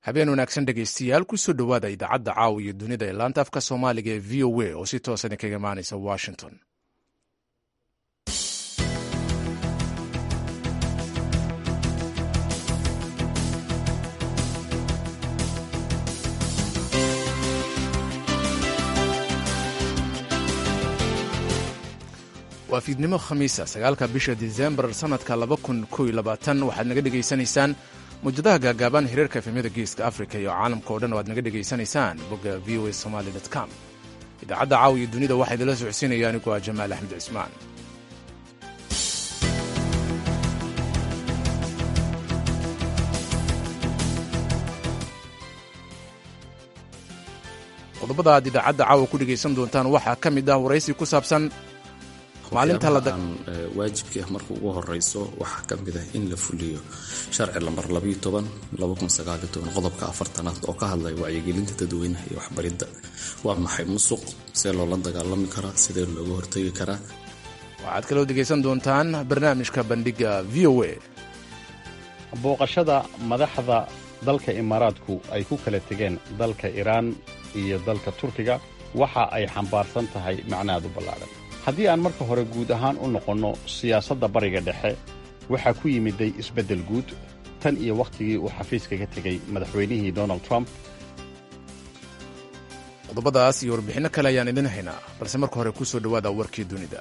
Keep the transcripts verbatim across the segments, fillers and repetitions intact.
habeen wanaagsan dhegaystayaal kusoo dhowaada idaacadda caawa iyo dunida ee laanta afka soomaaliga ee v o a oo si toosan kaga imaanaysa washington. waa fiidnimo khamiisa sagaalka bisha disembar sanadka laba kun kow iyo labaatan waxaad naga dhegaysanaysaan mawjadaha gaagaaban hiriirka efemyada geeska afrika iyo caalamka oo dhan oo aad naga dhegaysanaysaan bogga v o a somaly com. idaacadda caawa iyo dunida waxaa idinla socodsiinaya anigu ah jamaal axmed cismaan. qodobada aad idaacadda caawa ku dhegaysan doontaan waxaa ka mid ah waraysi ku saabsan maalinta la aan waajibkii ah marka ugu horeyso waxaa ka mid ah in la fuliyo sharci lambar qodobka afartanaad oo ka hadlaya wacyigelinta dadweynaha iyo waxbaridda. waa maxay musuq, see loola dagaalami karaa, sidee looga hortegi karaa. waxaad kaloo dhegaysan doontaan barnaamijka bandhiga v o a. booqashada madaxda dalka imaaraadku ay ku kala tegeen dalka iiraan iyo dalka turkiga waxa ay xambaarsan tahay macnaheedu ballaadhan. haddii aan marka hore guud ahaan u noqonno siyaasadda bariga dhexe waxaa ku yimiday isbeddel guud tan iyo wakhtigii uu xafiiska ka tegey madaxweynihii donald trump. qodobadaas iyo warbixinno kale ayaan idin haynaa, balse marka hore ku soo dhowaada warkii dunida.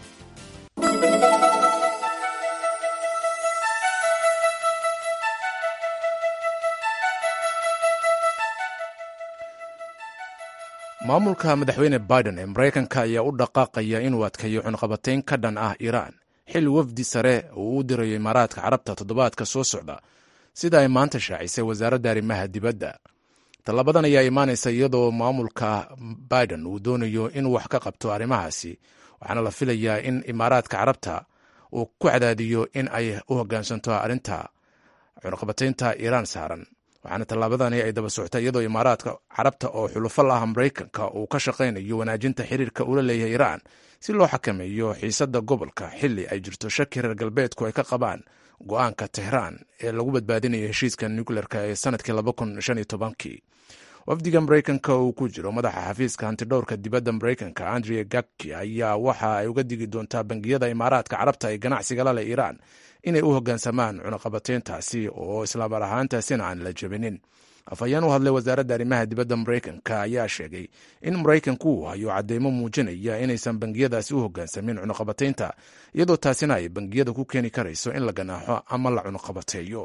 maamulka madaxweyne biden ee maraykanka ayaa u dhaqaaqaya inuu adkeeyo cunqabatayn ka dhan ah iiraan xil wafdi sare uu u dirayo imaaraadka carabta toddobaadka soo socda, sida ay maanta shaacisay wasaaradda arrimaha dibadda. tallabadan ayaa imaanaysa iyadoo maamulka biden uu doonayo inuu wax ka qabto arrimahaasi, waxaana la filayaa in imaaraadka carabta uu ku cadaadiyo in ay u hoggaansanto arrinta cunqabataynta iiraan saaran. waxaana tallaabadani ay daba soctay iyadoo imaaraadka carabta oo xulufo la ah maraykanka uu ka shaqaynayo wanaajinta xiriirka ula leeyahay iiraan si loo xakameeyo xiisadda gobolka xilli ay jirto shaki reer galbeedku ay ka qabaan go'aanka tehraan ee lagu badbaadinayo heshiiska nukleerka ee sanadkii laba kun shan iyo tobankii. wafdiga maraykanka uu ku jiro madaxa xafiiska hantidhowrka dibadda maraykanka andrea gaki ayaa waxa ay uga digi doontaa bangiyada imaaraadka carabta ee ganacsiga la leh iiraan inay u hoggaansamaan cunaqabatayntaasi oo islaamar ahaantaasina aan la jebinin. afhayeen u hadlay wasaaradda arrimaha dibadda maraykanka ayaa sheegay in maraykanku uu hayo cadeymo muujinaya inaysan bangiyadaasi u hoggaansamin cunaqabataynta, iyadoo taasina ay bangiyada ku keeni karayso in la ganaaxo ama la cunaqabateeyo.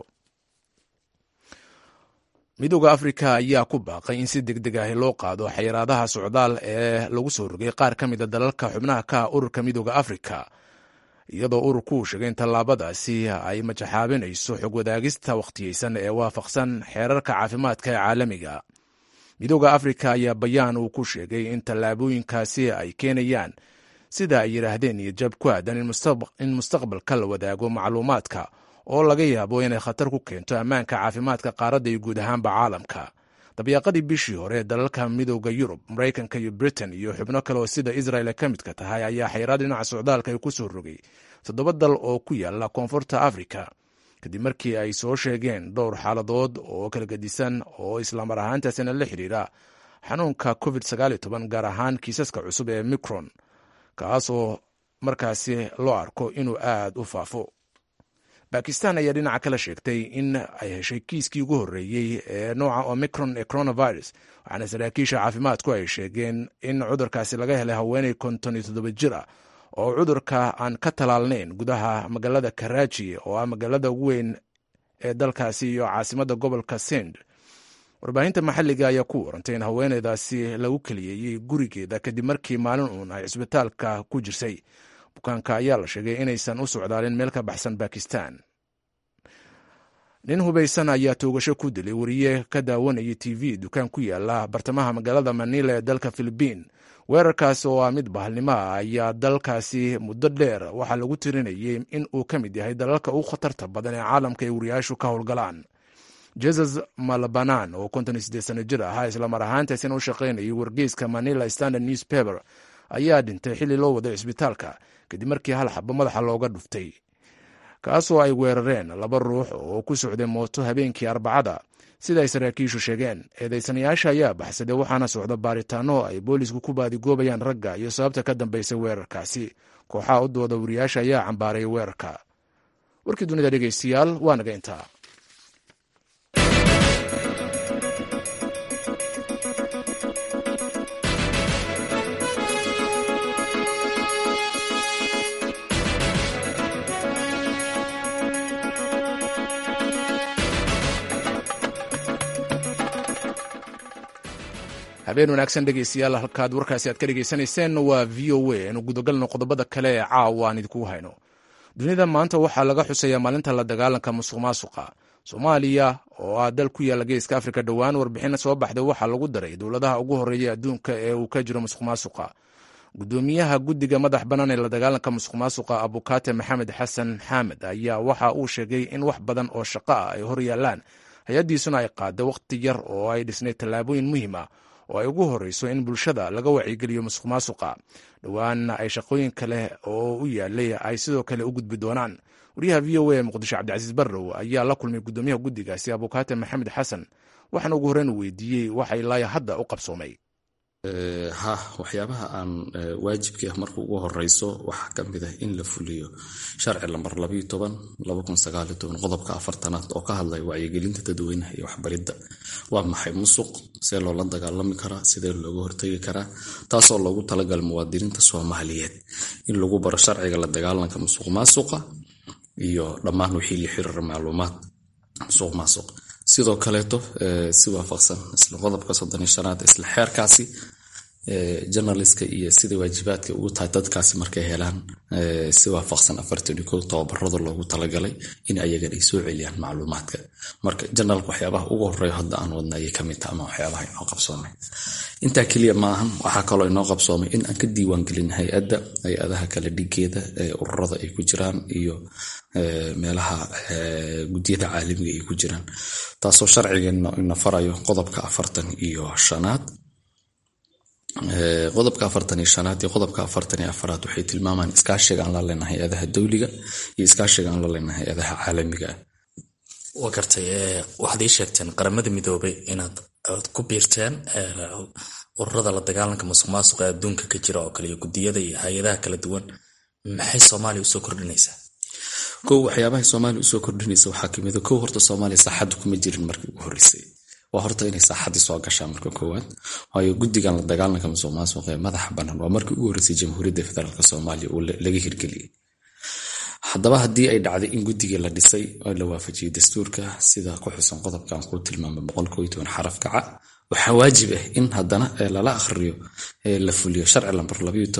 midooda afrika ayaa ku baaqay in si deg deg ah loo qaado xayiraadaha socdaal ee lagu soo rogay qaar ka mida dalalka xubnaha ka ururka midooda afrika, iyadoo ururku uu sheegay in tallaabadaasi ay majaxaabinayso xog wadaagista wakhtiyeysan ee waafaqsan xeerarka caafimaadka ee caalamiga. midooda afrika ayaa bayaan uu ku sheegay in tallaabooyinkaasi ay keenayaan, sida ay yidhaahdeen, iyo jab ku aadan in mustaqbalka la wadaago macluumaadka oo laga yaabo inay khatar ku keento ammaanka caafimaadka qaaradda iyo guud ahaanba caalamka. dabyaaqadii bishii hore ee dalalka midooda yurub, maraykanka iyo britain iyo xubno kale oo sida israel ay ka midka tahay ayaa xayiraad dhinaca socdaalka ay ku soo rogay toddoba dal oo ku yaala koonfurta afrika, kadib markii ay soo sheegeen dhowr xaaladood oo kala gedisan oo islaamar ahaantaasina la xidhiira xanuunka covid sagaal iyo toban, gaar ahaan kiisaska cusub ee micron, kaasoo markaasi loo arko inuu aad u faafo. bakistan ayaa dhinaca kala sheegtay in ay heshay kiiskii ugu horreeyey ee nooca omicron ee coronavirus, waxaana saraakiisha caafimaadku ay sheegeen in cudurkaasi laga helay haweeney konton iyo toddoba jir ah oo cudurka aan ka talaalnayn gudaha magaalada karaaji oo ah magaalada ugu weyn ee dalkaasi iyo caasimadda gobolka sind. warbaahinta maxalliga ayaa ku warantay in haweeneydaasi lagu keliyeeyey gurigeeda kadib markii maalin uun ay cisbitaalka ku jirsay. bukaanka ayaa la sheegay inaysan u socdaalin meel ka baxsan bakistan. nin hubaysan ayaa toogasho ku dilay wariye ka daawanayay t v dukaan ku yaala bartamaha magaalada manila ee dalka filibiin. weerarkaas oo ah mid bahalnimo ah ayaa dalkaasi muddo dheer waxaa lagu tirinayay in uu ka mid yahay dalalka ugu khatarta badan ee caalamka ay wariyaashu ka howlgalaan. jesus malabanan oo konton iyo siddeed sano jir ahaa islamar ahaantaasina u shaqaynayay wargeyska manila standard newspaper ayaa dhintay xilli loo waday cisbitaalka kadib markii hal xabo madaxa looga dhuftay. kaasoo ay weerareen laba ruux oo ku socday mooto habeenkii arbacada sida ay saraakiishu sheegeen. eedaysanayaasha ayaa baxsaday waxaana socda baaritaano ay boolisku ku baadigoobayaan ragga iyo sababta ka dambaysay weerarkaasi. kooxaha u dooda wariyaasha ayaa cambaaray weerarka. warkii dunida dhegeystayaal waa naga intaa. habeen wanaagsan dhegeystayaal, halkaad warkaasi aad ka dhegeysanayseen waa v o a. anu gudagalno qodobada kale ee caawa aan idinku hayno. dunida maanta waxaa laga xuseeyaa maalinta la dagaalanka musuq maasuqa. soomaaliya oo ah dal ku yaala geeska afrika, dhowaan warbixin soo baxday waxaa lagu daray dowladaha ugu horeeya adduunka ee uu ka jiro musuq maasuqa. gudoomiyaha guddiga madax bannaan ee la dagaalanka musuq maasuqa abukaate maxamed xasan xaamed ayaa waxa uu sheegay in wax badan oo shaqo ah ay hor yaalaan, hay-addiisuna ay qaada wakhti yar oo ay dhisnay tallaabooyin muhiim ah oo ay ugu horeyso in bulshada laga wacyigeliyo musuq maasuqa. dhowaanna ay shaqooyin kale oo u yaalay ay sidoo kale u gudbi doonaan. wariyaha v o a muqdisho cabdicasiis barrow ayaa la kulmay gudoomiyaha guddigaasi abukaate maxamed xasan, waxaana ugu horreyn weydiiyey waxa ilaa hadda u qabsoomay. ha waxyaabaha aan waajibkii ah marka ugu horeyso waxaa ka mid ah in la fuliyo sharci lambar qodobka afartanaad oo ka hadlaya wacyigelinta dadweynaha iyo waxbaridda. waa maxay musuq, see loola dagaalami karaa, sidee looga hortegi karaa, taasoo loogu talagalay muwaadiniinta soomaaliyeed in lagu baro sharciga la dagaalanka musuq maasuqa iyo dhammaan wixii la xiriira macluumaad musuq maasuq. sidoo kaleeto si waafaqsan isla qodobka soddon iyo shanaad isla xeerkaasi journalistka iyo sida waajibaadka ugu tahay dadkaasi markay helaan si waafaqsan afartan iyo kow tababarada loogu talagalay in ayagan ay soo celiyaan macluumaadka. marka journalka waxyaabaha ugu horeeya hadda aan wadna ayay kamid tahay ama waxyaabaha inoo qabsoomay. intaa keliya maahan, waxaa kaloo inoo qabsoomay in aan ka diiwaan gelin hay-adda hay-adaha kala dhigeeda ee ururada ay ku jiraan iyo meelaha guddiyada caalamiga ay ku jiraan, taasoo sharcigeena ina farayo qodobka afartan iyo shanaad. qodobka afartan iyo shanaad iyo qodobka afartan iyo afaraad waxay tilmaamaan iskaashiga aan la leenahay hay-adaha dowliga iyo iskaashiga aan la leenahay hay-adaha caalamiga ah. waa gartay, waxaad ii sheegteen qaramada midoobay inaad ku biirteen ururada la dagaalanka musuq maasuqa adduunka ka jira oo kale iyo guddiyada iyo hay-adaha kala duwan. maxay soomaaliya usoo kordhinaysaa? kow waxyaabaha soomaaliya usoo kordhinaysa waxaa kamid a kow horta soomaaliya saaxadda kuma jirin markii ugu horreysay. waa horta inay saaxaddii soo gashaa marka koowaad, waayo guddigan la dagaalanka musuq maasuqa ee madaxa bannaan waa markii ugu horreysay jamhuuriyadda federaalk soomaaliya oo laga hirgeliyey. haddaba haddii ay dhacday in guddigii la dhisay oo la waafajiyey dastuurka sida ku xusan qodobkan kuu tilmaamay boqol kow iyo toban xaraf kaca, waxaa waajib ah in haddana lala akhriyo la fuliyo sharci lambar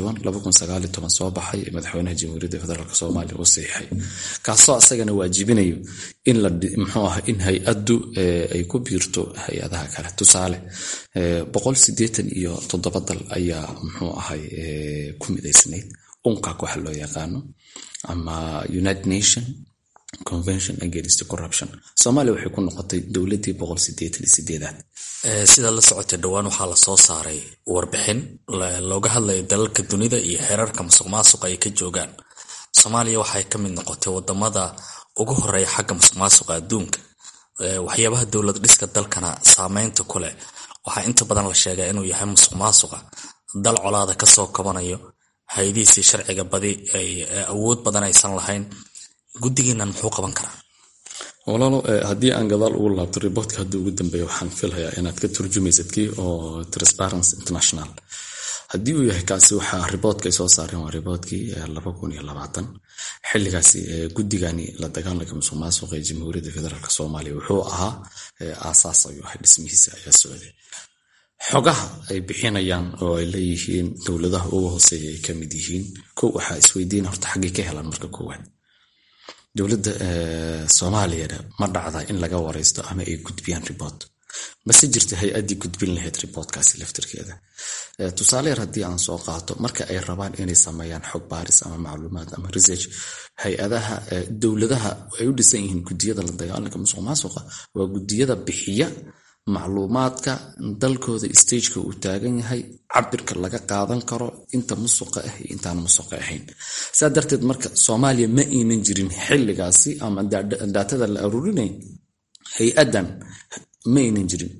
soo baxay ee madaxweynaha jamhuuriyadda federaalk soomaaliya uu saxiixay, kaasoo asagana waajibinayo in la muxuu ah in hay-addu ay ku biirto hay-adaha kale. tusaale boqol sideetan iyo toddoba dal ayaa muxuu ahay ku midaysnayd unqac waxa loo yaqaano ama United Nation Convention Against Corruption. Soomaaliya waxay ku noqotay dowladii boqol sideetan iyo sideedaad. sida la socotay dhawaan waxaa la soo saaray warbixin looga hadlayo dalalka dunida iyo xeerarka musuq maasuqa ay ka joogaan. Soomaaliya waxay ka mid noqotay wadamada ugu horeeya xagga musuq maasuqa adduunka. waxyaabaha dowlad dhiska dalkana saameynta ku leh waxaa inta badan la sheegaa inuu yahay musuq maasuqa dal colaada ka soo kabanayo, hay'adihiisii sharciga badi ay awood badan aysan lahayn. guddigiinan muxuu qaban karaa? walaalo haddii aan gadaal ugu laabto riboodka hadda ugu dambeeya waxaan filayaa inaad ka turjumaysad kii oo Transparency International. haddii uu yahay kaasi waxaa riboodka ay soo saareen waa riboodkii laba kun iyo labaatan. xilligaasi guddigani la dagaalanka musuq maasuqa ee jamhuuriyadda federaalk soomaaliya wuxuu ahaa aasaas ayuu ahaa, dhismihiisa ayaa socday. xogaha ay bixinayaan oo ay leeyihiin dowladaha ugu hooseeya ay ka mid yihiin, kow waxaa isweydiin horta xaggay ka helaan marka koowaad. dowladda Soomaaliya ma dhacdaa in laga wareysto ama ay gudbiyaan report, mase jirta hay-addii gudbin lahayd reportkaasi laftirkeeda. tusaale yar haddii aan soo qaato, marka ay rabaan inay sameeyaan xog baaris ama macluumaad ama research, hay-adaha dowladaha ay u dhisan yihiin guddiyada la dagaalanka musuq maasuqa waa guddiyada bixiya macluumaadka dalkooda stageka uu taagan yahay, cabirka laga qaadan karo, inta musuqa ah iyo intaan musuqa ahayn. saa darteed marka Soomaaliya ma aynan jirin xilligaasi ama daatada la aruurinay hay-adan ma aynan jirin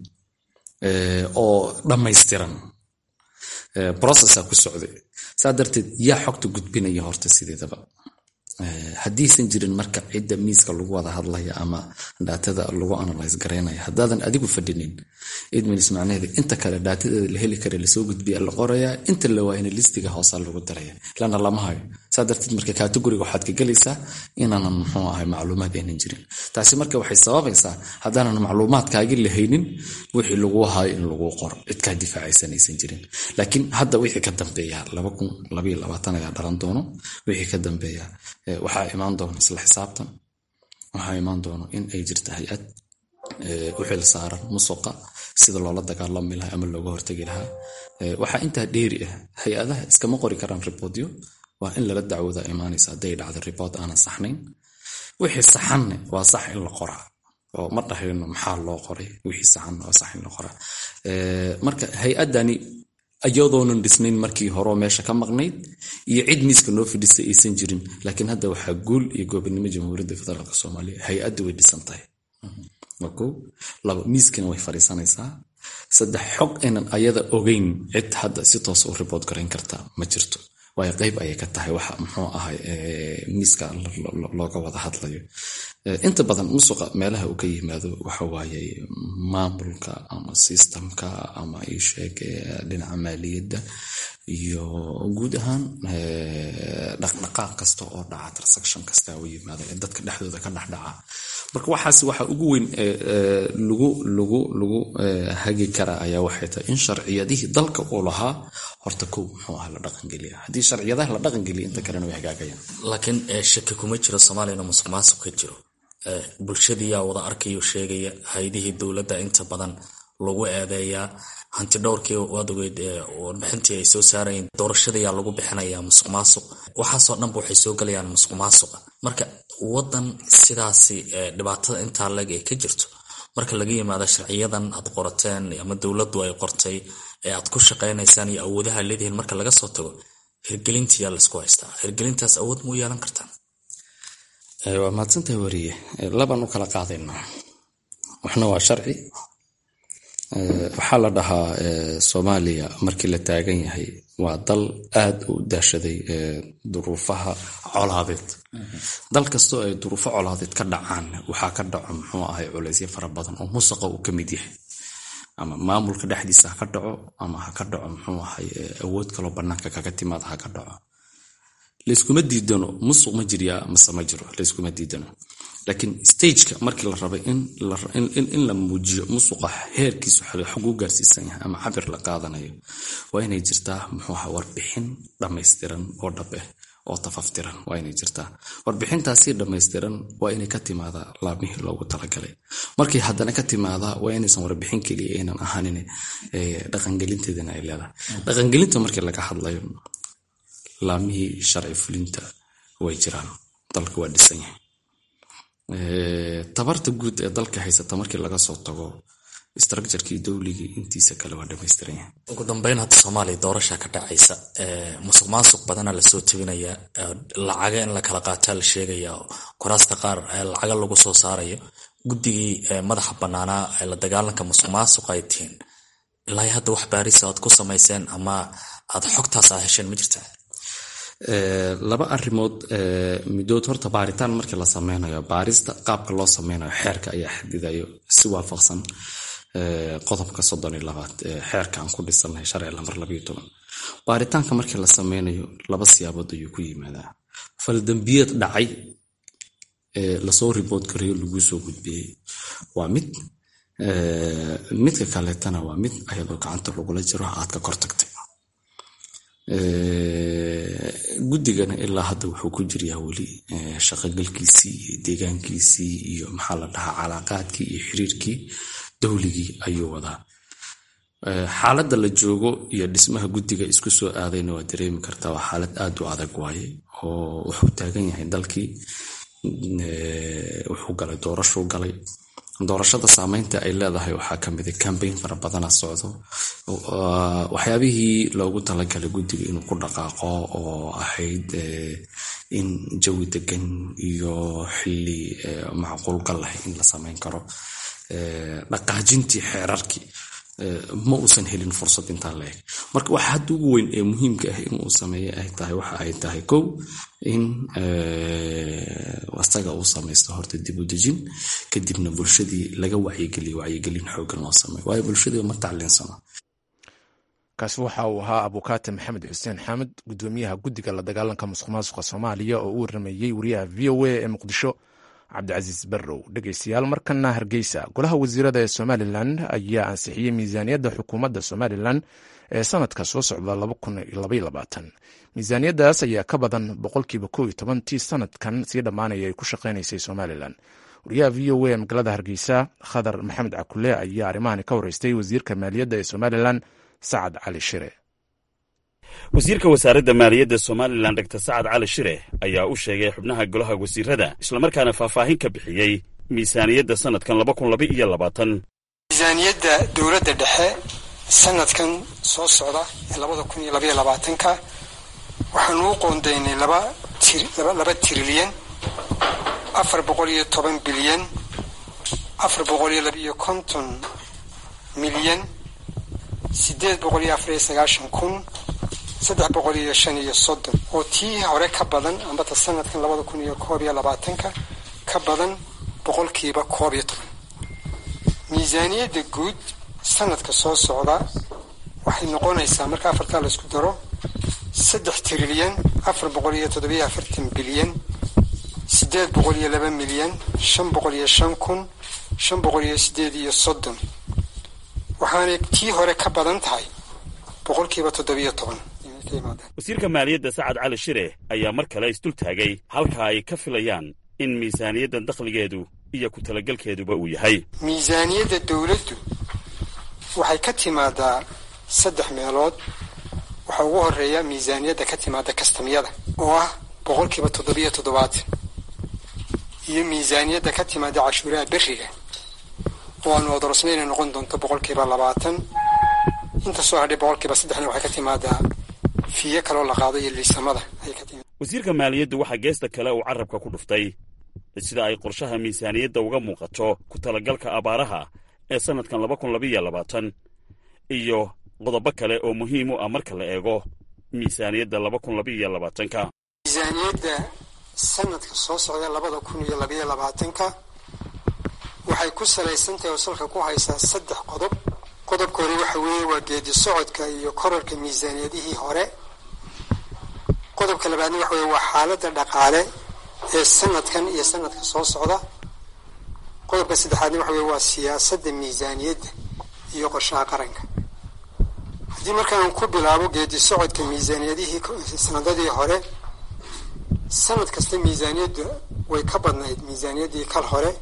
oo dhammaystiran processa ku socday. saa darteed yaa xogta gudbinaya horta sideedaba haddiisan jirin marka cidda miiska lagu wada hadlaya ama daatada lagu analyze garaynaya, haddaadan adigu fadhinin idminis macnaheeda inta kale daatadeeda la heli kara lasoo gudbiya la qorayaa, inta la waayna listiga hoosa lagu daraya lana lama hayo. saa darteed marka categoriga waxaad ka gelaysaa inaanan muxuu ahay macluumaad aynan jirin. taasi marka waxay sababaysaa haddaanan macluumaadkaagi lahaynin wixii lagu hayo in lagu qoro, cid kaa difaacaysanaysan jirin. laakiin hadda wixii ka dambeeya laba kun labaiyo labaatan ayaa dhalan doono. wixii ka dambeeya waxaa imaan doono isla xisaabtan, waxaa imaan doono in ay jirta hay-ad u xil saaran musuqa sida loola dagaalami lahaa ama looga hortagi lahaa. waxaa intaa dheeri ah, hay-adaha iskama qori karaan riboodyo, waa in lala dacwooda imaanaysa hadday dhacdo ribood aanan saxnayn. wixii saxanne waa sax in la qoraa, oo ma dhahayno maxaa loo qoray, wixii saxanne waa sax in la qoraa. marka hay-adani ayadoonan dhisnayn markii hore meesha ka maqnayd iyo cid miiska noo fidhisay aysan jirin, laakiin hadda waxaa guul iyo gobonimo jamhuuriyadda federaalka Soomaaliya, hay-addu way dhisan tahay. markuu laba miiskana way fariisanaysaa. saddex xog aynan ayada ogeyn cid hadda si toos u ribood garayn karta ma jirto, waayo qayb ayay ka tahay waxa muxuu ahay miiska looga wada hadlayo. inta badan musuqa meelaha uu ka yimaado waxa waaye maamulka ama systemka ama isheeg dhinaca maaliyadda iyo guud ahaan dhaqdhaqaaq kasta oo dhaca, transaction kasta oo yimaada ee dadka dhexdooda ka dhexdhaca. marka waxaas waxa ugu weyn lagu lagu lagu hagi kara ayaa waxay tahay in sharciyadihii dalka uu lahaa horta kow muxuu ahaa la dhaqangeliya. haddii sharciyadaha la dhaqangeliya inta kalena way hagaagayaan. laakiin shaki kuma jiro Soomaaliya musuq maasuq ka jiro. bulshadii yaa wada arkayo sheegaya, hay-adihii dowladda inta badan lagu eedeeyaa, hanti dhowrkii waad ogeyd warbixintii ay soo saarayeen, doorashadayaa lagu bixinayaa musuq maasuq. waxaasoo dhanba waxay soo galayaan musuq maasuqa. marka wadan sidaasi dhibaatada intaa leg ay ka jirto, marka laga yimaado sharciyadan aad qorateen ama dowladdu ay qortay ee aad ku shaqaynaysaan iyo awoodaha leedihiin, marka laga soo tago hirgelintiyaa laisku haystaa. hirgelintaas awood muu yeelan kartaan? waa mahadsantahay wariye. laban u kala qaadaynaa, waxna waa sharci. waxaa la dhahaa Soomaaliya markii la taagan yahay waa dal aad u daashaday duruufaha colaadeed. dal kastoo ay duruufo colaadeed ka dhacaan waxaa ka dhaco muxuu ahay culaysyo fara badan oo musuqa uu ka mid yahay, ama maamulka dhexdiisa ha ka dhaco ama ha ka dhaco muxuu ahay awood kaloo bannaanka kaga timaada ha ka dhaco. layskuma diidano musuq ma jiryaa mase ma jiro, layskuma diidano. laakiin stageka markii la rabay in la muujiyo musuqa heerkiisu xaguu gaarsiisan yahay ama cabir la qaadanayo, waa inay jirtaa muxuu ahaa warbixin dhammaystiran oo dhab ah oo tafaftiran. waa inay jirtaa warbixintaasi dhammaystiran, waa inay ka timaadaa laabmihii loogu talagalay. markii haddana ka timaadaa waa inaysan warbixin keliya aynan ahaanin, dhaqangelinteedana ay leedahay. dhaqangelinta markii laga hadlayo, laamihii sharci fulinta way jiraan, dalka waa dhisan yahay. tabarta guud ee dalka haysata markii laga soo tago structurekii dowligii intiisa kale waa dhamaystiran yahay. ugu dambeyn, hadda Soomaaliya doorasha ka dhacaysa, musuq maasuq badana lasoo tabinaya, lacaga in la kala qaataa la sheegaya, kuraasta qaar lacaga lagu soo saarayo. guddigii madaxa banaanaa ee la dagaalanka musuq maasuq ay tihiin, ilaa hadda wax baarisa aad ku samayseen ama aad xogtaas aad hesheen ma jirtaa? laba arrimood midood. horta baaritaan markii la sameynayo, baarista qaabka loo sameynayo xeerka ayaa xadidayo si waafaqsan qodobka soddon iyo labaad ee xeerka aan ku dhisanahay sharci lambar labayo toban. baaritaanka markii la sameynayo laba siyaabood ayuu ku yimaadaa. faldambiyeed dhacay ee lasoo ribood gareeyo lagu soo gudbiyey waa mid, midka kaleetana waa mid ayadoo gacanta lagula jiro aad ka kor tagtay. guddigana ilaa hadda wuxuu ku jiryaa weli shaqagalkiisii iyo deegaankiisii iyo maxaa la dhahaa calaaqaadkii iyo xiriirkii dowligii ayuu wadaa. xaaladda la joogo iyo dhismaha guddiga isku soo aadayna waa dareemi kartaa, waa xaalad aad u adag waaye, oo wuxuu taagan yahay dalkii wuxuu galay doorashuu galay, doorashada saameynta ay leedahay waxaa kamid a cambaign fara badana socdo waxyaabihii loogu talagalay guddiga inuu ku dhaqaaqo oo ahayd in jawi degan iyo xili macquulgal leh in la sameyn karo dhaqaajintii xeerarkii ma uusan helin fursad intaa la eg marka waxa hadda ugu weyn ee muhiimka ah inuu sameeyo ay tahay waxa ay tahay kow in wasaga uu samaysto horta dib u dejin kadibna bulshadii laga wacyigeliyo wacyigelin xoogan loo sameeyo waayo bulshadii ma tacliinsano kaasi waxa uu ahaa abukaate maxamed xuseen xamed gudoomiyaha guddiga la dagaalanka musuqmaasuqa soomaaliya oo u waramayey wariyaha v o a ee muqdisho cabdicasiis barrow. dhegeystayaal markana hargeysa golaha wasiirada ee somalilan ayaa ansixiyey miisaaniyadda xukuumadda somalilan ee sanadka soo socda miisaaniyaddaas ayaa ka badan boqolkiiba kow iyo toban tii sanadkan sii dhammaanaya ay ku shaqaynaysay somalilan. wariyaha v o a magaalada hargeysa khadar maxamed cakule ayaa arrimahani ka wareystay wasiirka maaliyadda ee somalilan sacad cali shire. wasiirka wasaaradda maaliyadda somalilan dr sacad cali shire ayaa u sheegay xubnaha golaha wasiirada islamarkaana faahfaahin ka bixiyey miisaaniyadda sanadkan miisaaniyadda dowladda dhexe sanadkan soo socda ee labada kun iyo labaiyo labaatanka waxaanu u qoondaynay laba trilyan afar boqol iyo toban bilyan afar boqol iyo labaiyo konton milyan sideed boqol iyo afar iyo sagaashan kun saddex boqol iyo shan iyo soddon oo tii hore ka badan ambata sanadkan labada kun iyo koob iyo labaatanka ka badan boqolkiiba koob iyo toban. miisaaniyadda guud sanadka soo socda waxay noqonaysaa marka afartaa la isku daro saddex trilyan afar boqol iyo toddobiyo afartan bilyan sideed boqol iyo laba milyan shan boqol iyo shan kun shan boqol iyo sideed iyo soddon waxaanay tii hore ka badan tahay boqolkiiba toddobiyo toban. wasiirka maaliyadda sacad cali shire ayaa mar kale isdul taagay halka ay ka filayaan in miisaaniyaddan dakhligeedu iyo ku talagalkeeduba uu yahay. miisaaniyadda dowladdu waxay ka timaadaa saddex meelood. waxaa ugu horeeya miisaaniyadda ka timaada kastamyada oo ah boqolkiiba toddobiyo toddobaatan iyo miisaaniyadda ka timaada cashuuraha beriga oo aanu odorsnay inay noqon doonto boqolkiiba labaatan. inta soo hadhay boqolkiiba saddexna waxay ka timaadaa fiye kaloo la qaado iyo liisamada ay ka timid. wasiirka maaliyaddu waxaa geesta kale uu carabka ku dhuftay sida ay qorshaha miisaaniyadda uga muuqato ku talagalka abaaraha ee sanadkan laba kun labaiyo labaatan iyo qodobo kale oo muhiim u ah marka la eego miisaaniyadda laba kun labaiyo labaatanka. miisaaniyadda sanadka soo socda labada kun iyo labaiyo labaatanka waxay ku salaysan tahay oo salka ku haysaa saddex qodob. qodobka hore waxa weeye waa geedi socodka iyo korarka miisaaniyadihii hore. qodobka labaadna waxa weye waa xaaladda dhaqaale ee sanadkan iyo sanadka soo socda. qodobka saddexaadna waxa weye waa siyaasadda miisaaniyadda iyo qorshaha qaranka. haddii markaan ku bilaabo geedi socodka miisaaniyadihii sanadadii hore, sanad kasta miisaaniyaddu way ka badnayd miisaaniyaddii kal hore.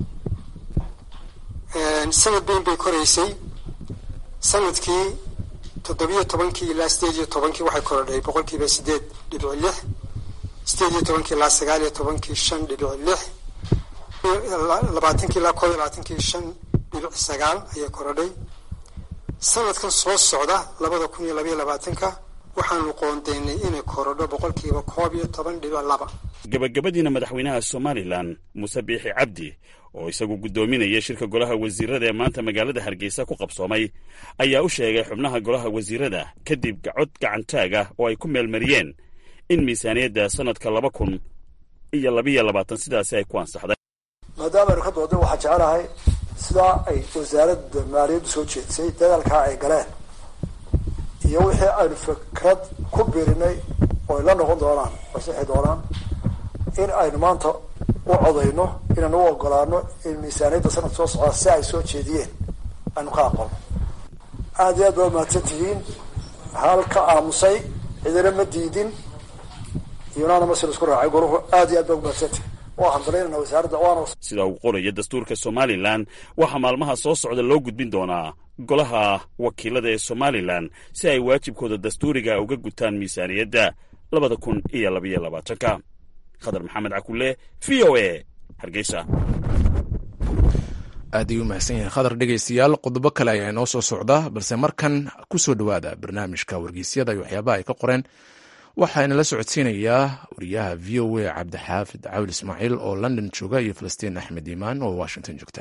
sanad bayn bay koraysay. sanadkii toddobiyo tobankii ilaa sideed iyo tobankii waxay korodhay boqolkiiba sideed dhibic lix. sideed iyo tobankii ilaa sagaal iyo tobankii shan dhibic lix. labaatankii ilaa koob iyo labaatankii shan dhibic sagaal ayay korodhay. sanadkan soo socda labada kun iyo labaiyo labaatanka waxaanu qoondaynay inay korodho boqolkiiba koob iyo toban dhibic laba. gabagabadiina madaxweynaha somalilan muuse biixi cabdi oo isagu guddoominaya shirka golaha wasiirada ee maanta magaalada hargeysa ku qabsoomay ayaa u sheegay xubnaha golaha wasiirada kadib cod gacantaaga oo ay ku meelmariyeen in miisaaniyadda sanadka laba kun iyo labaiyo labaatan sidaasi ay ku ansaxday. maadaama aynu ka dooday waxaa jecelahay sidaa ay wasaaradda maaliyaddu soo jeedsay dadaalkaa ay galeen iyo wixii aynu fikrad ku birinay oo ay la noqon doonaan oo sixi doonaan in aynu maanta u codayno inaan u ogolaano in miisaaniyadda sanadka soo socda si ay soo jeediyeen aynu ka aqono. aada iyo aad baa mahadsan tihiin. hal ka aamusay cidina ma diidin iyonana masir isku raacay golahu aada iyo aad baa umahadsantihin. waa hambalayna wasaaradda waana sida uu qoraya dastuurka somalilan waxaa maalmaha soo socda loo gudbin doonaa golaha wakiilada ee somalilan si ay waajibkooda dastuuriga uga gutaan miisaaniyadda labada kun iyo labaiyo labaatanka. khadar maxamed cakule v o a hargeysa. aad ay u mahadsan yihiin khadar dhegaystayaal qodobo kale ayaa inoo soo socda balse markan ku soo dhowaada barnaamijka wargeysyada iyo waxyaabaha ay ka qoreen waxaa inala socodsiinayaa wariyaha v o a cabdixaafid cawil ismaaciil oo london jooga iyo falastiin axmed iimaan oo washington joogta.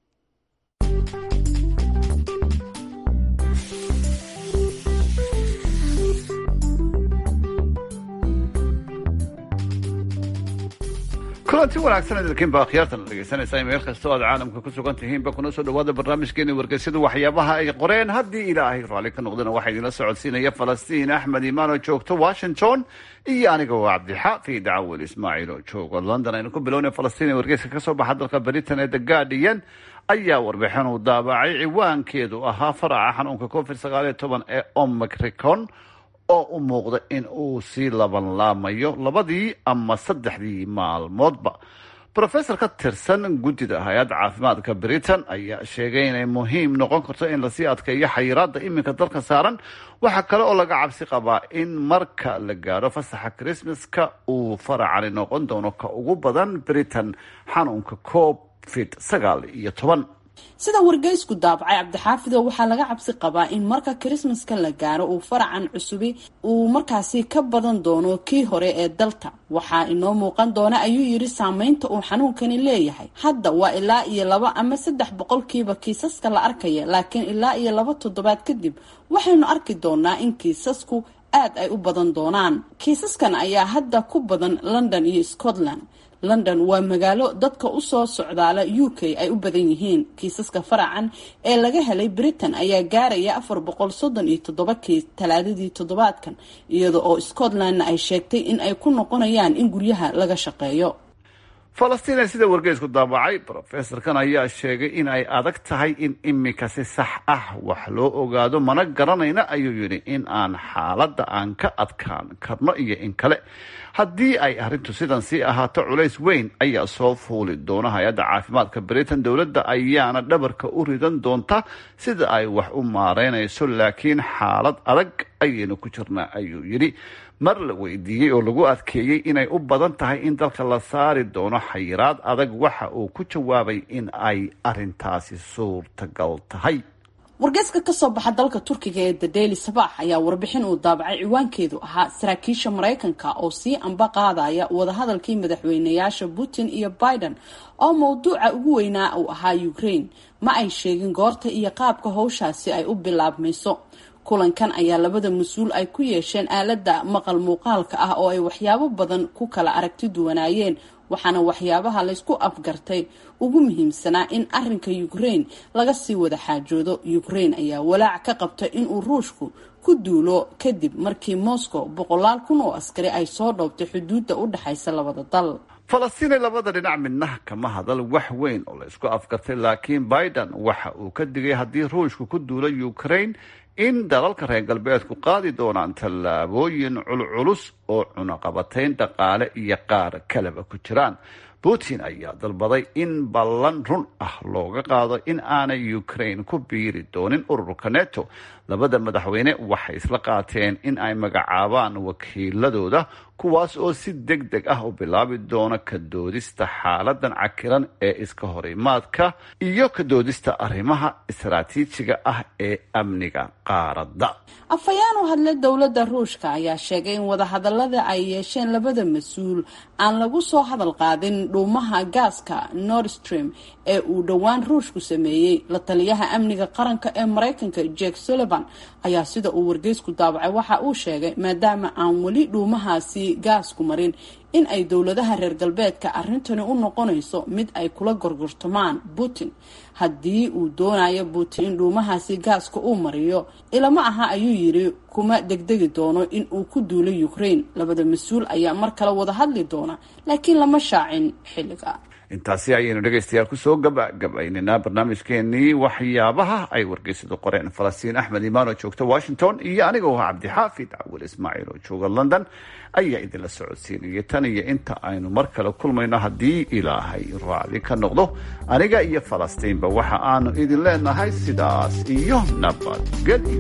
kulanti wanaagsan idinkiin baa khiyaartan dhegeysanaysaa meel kasta oo aad caalamka ku sugan tihiinba kuna soo dhawaada barnaamijkeeni wargeysyada waxyaabaha ay qoreen haddii ilaahay raalli ka noqdana waxaa idinla socodsiinaya falastiin axmed iimaan oo joogto washington iyo aniga oo cabdixaafid cawil ismaaciil oo jooga london. aynu ku bilownay falastiin ee wargeyska kasoo baxa dalka britain ee the guardian ayaa warbixin uu daabacay ciwaankeedu ahaa faraca xanuunka covid sagaal iyo toban ee omicron oo u muuqda in uu sii laban laamayo labadii ama saddexdii maalmoodba. professor ka tirsan guddida hay-adda caafimaadka britain ayaa sheegay inay muhiim noqon karto in lasii adkeeyo xayiraada iminka dalka saaran. waxaa kale oo laga cabsi qabaa in marka la gaaro fasaxa christmaska uu faracani noqon doono ka ugu badan britain xanuunka covid sagaal iyo toban. sida wargeysku daabacay cabdixaafido waxaa laga cabsi qabaa in marka krismaska la gaaro uu faracan cusubi uu markaasi ka badan doono kii hore ee dalta. waxaa inoo muuqan doona ayuu yidhi saameynta uu xanuunkani leeyahay. hadda waa ilaa iyo laba ama saddex boqolkiiba kiisaska la arkaya, laakiin ilaa iyo laba toddobaad kadib waxaynu arki doonaa in kiisasku aad ay u badan doonaan. kiisaskan ayaa hadda ku badan london iyo scotland. london waa magaalo dadka usoo socdaala u k ay u badan yihiin. kiisaska faracan ee laga helay britain ayaa gaaraya afar boqol soddon iyo toddoba kiis talaadadii toddobaadkan, iyada oo scotlandna ay sheegtay in ay ku noqonayaan in guryaha laga shaqeeyo. falastiin sida wargeysku daabacay professorkan ayaa sheegay in ay adag tahay in imika si sax ah wax loo ogaado, mana garanayna ayuu yidhi in aan xaaladda aan ka adkaan karno iyo in kale. haddii ay arrintu sidan sii ahaato culays weyn ayaa soo fuuli doona hay-adda caafimaadka britain. dowladda ayaana dhabarka u ridan doonta sida ay wax u maareynayso, laakiin xaalad adag ayaynu ku jirnaa ayuu yidhi. mar la weydiiyey oo lagu adkeeyey inay u badan tahay in dalka la saari doono xayiraad adag, waxa uu ku jawaabay in ay arrintaasi suurtagal tahay. wargeyska kasoo baxa dalka turkiga ee the daily sabax ayaa warbixin uu daabacay ciwaankeedu ahaa saraakiisha maraykanka oo sii amba qaadaya wadahadalkii madaxweynayaasha putin iyo biden oo mowduuca ugu weynaa uu ahaa ukraine. ma ay sheegin goorta iyo qaabka howshaasi ay u bilaabmayso. kulankan ayaa labada mas-uul ay ku yeesheen aaladda maqal muuqaalka ah oo ay waxyaabo badan ku kala aragti duwanaayeen, waxaana waxyaabaha laysku afgartay ugu muhiimsanaa in arinka Ukraine laga sii wada xaajoodo. Ukraine ayaa walaac ka qabta inuu Ruushku ku duulo kadib markii Moscow boqolaal kun oo askari ay soo dhoobtay xuduudda u dhaxaysa labada dal. falastiin labada dhinac midna kama hadal wax weyn oo la isku afgartay, laakiin Biden waxa uu ka digay haddii Ruushku ku duulo Ukraine in dalalka reer galbeedku qaadi doonaan tallaabooyin culculus oo cunaqabatayn dhaqaale iyo qaar kaleba ku jiraan. Putin ayaa dalbaday in ballan run ah looga qaado in aanay Ukraine ku biiri doonin ururka NATO. labada madaxweyne waxay isla qaateen in ay magacaabaan wakiiladooda, kuwaas oo si degdeg ah u bilaabi doona ka doodista xaaladan cakiran ee iska horimaadka iyo ka doodista arrimaha istaraatiijiga ah ee amniga qaaradda. afayaan u hadlay dowladda Ruushka ayaa sheegay in wadahadalada ay yeesheen labada mas-uul aan lagu soo hadal qaadin dhuumaha gaaska Nord Stream ee uu dhowaan Ruushku sameeyey. la taliyaha amniga qaranka ee Mareykanka Jake Sullivan ayaa sida uu wargeysku daabacay waxa uu sheegay maadaama aan weli dhuumahaasi gaasku marin in ay dowladaha reer galbeedka arrintani u noqonayso mid ay kula gorgortamaan Putin. haddii uu doonayo Putin in dhuumahaasi gaaska uu mariyo ilama aha ayuu yiri kuma degdegi doono in uu ku duulo Ukraine. labada mas-uul ayaa mar kale wada hadli doona, laakiin lama shaacin xilliga. intaasi ayaynu dhegaystayaal kusoo gabagabaynaynaa barnaamijkeenii waxyaabaha ay wargeysadu qoreen. falastiin axmed imaan oo joogta washington iyo aniga oo cabdixaafid cawil ismaaciil oo jooga london ayaa idinla socodsiinaya. tan iyo inta aynu mar kale kulmayno haddii ilaahay raali ka noqdo, aniga iyo falastiinba waxa aanu idin leenahay sidaas iyo nabadgelyo.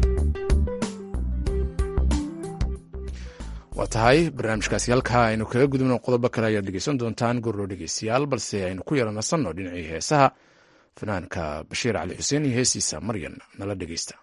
waa tahay barnaamijkaasi halkaa aynu kaga gudubno qodobo kale ayaad dhegeysan doontaan gordhow dhegeystayaal, balse aynu ku yara nasanno dhinacii heesaha. fanaanka bashiir cali xuseen iyo heesiisa maryan nala dhegeysta.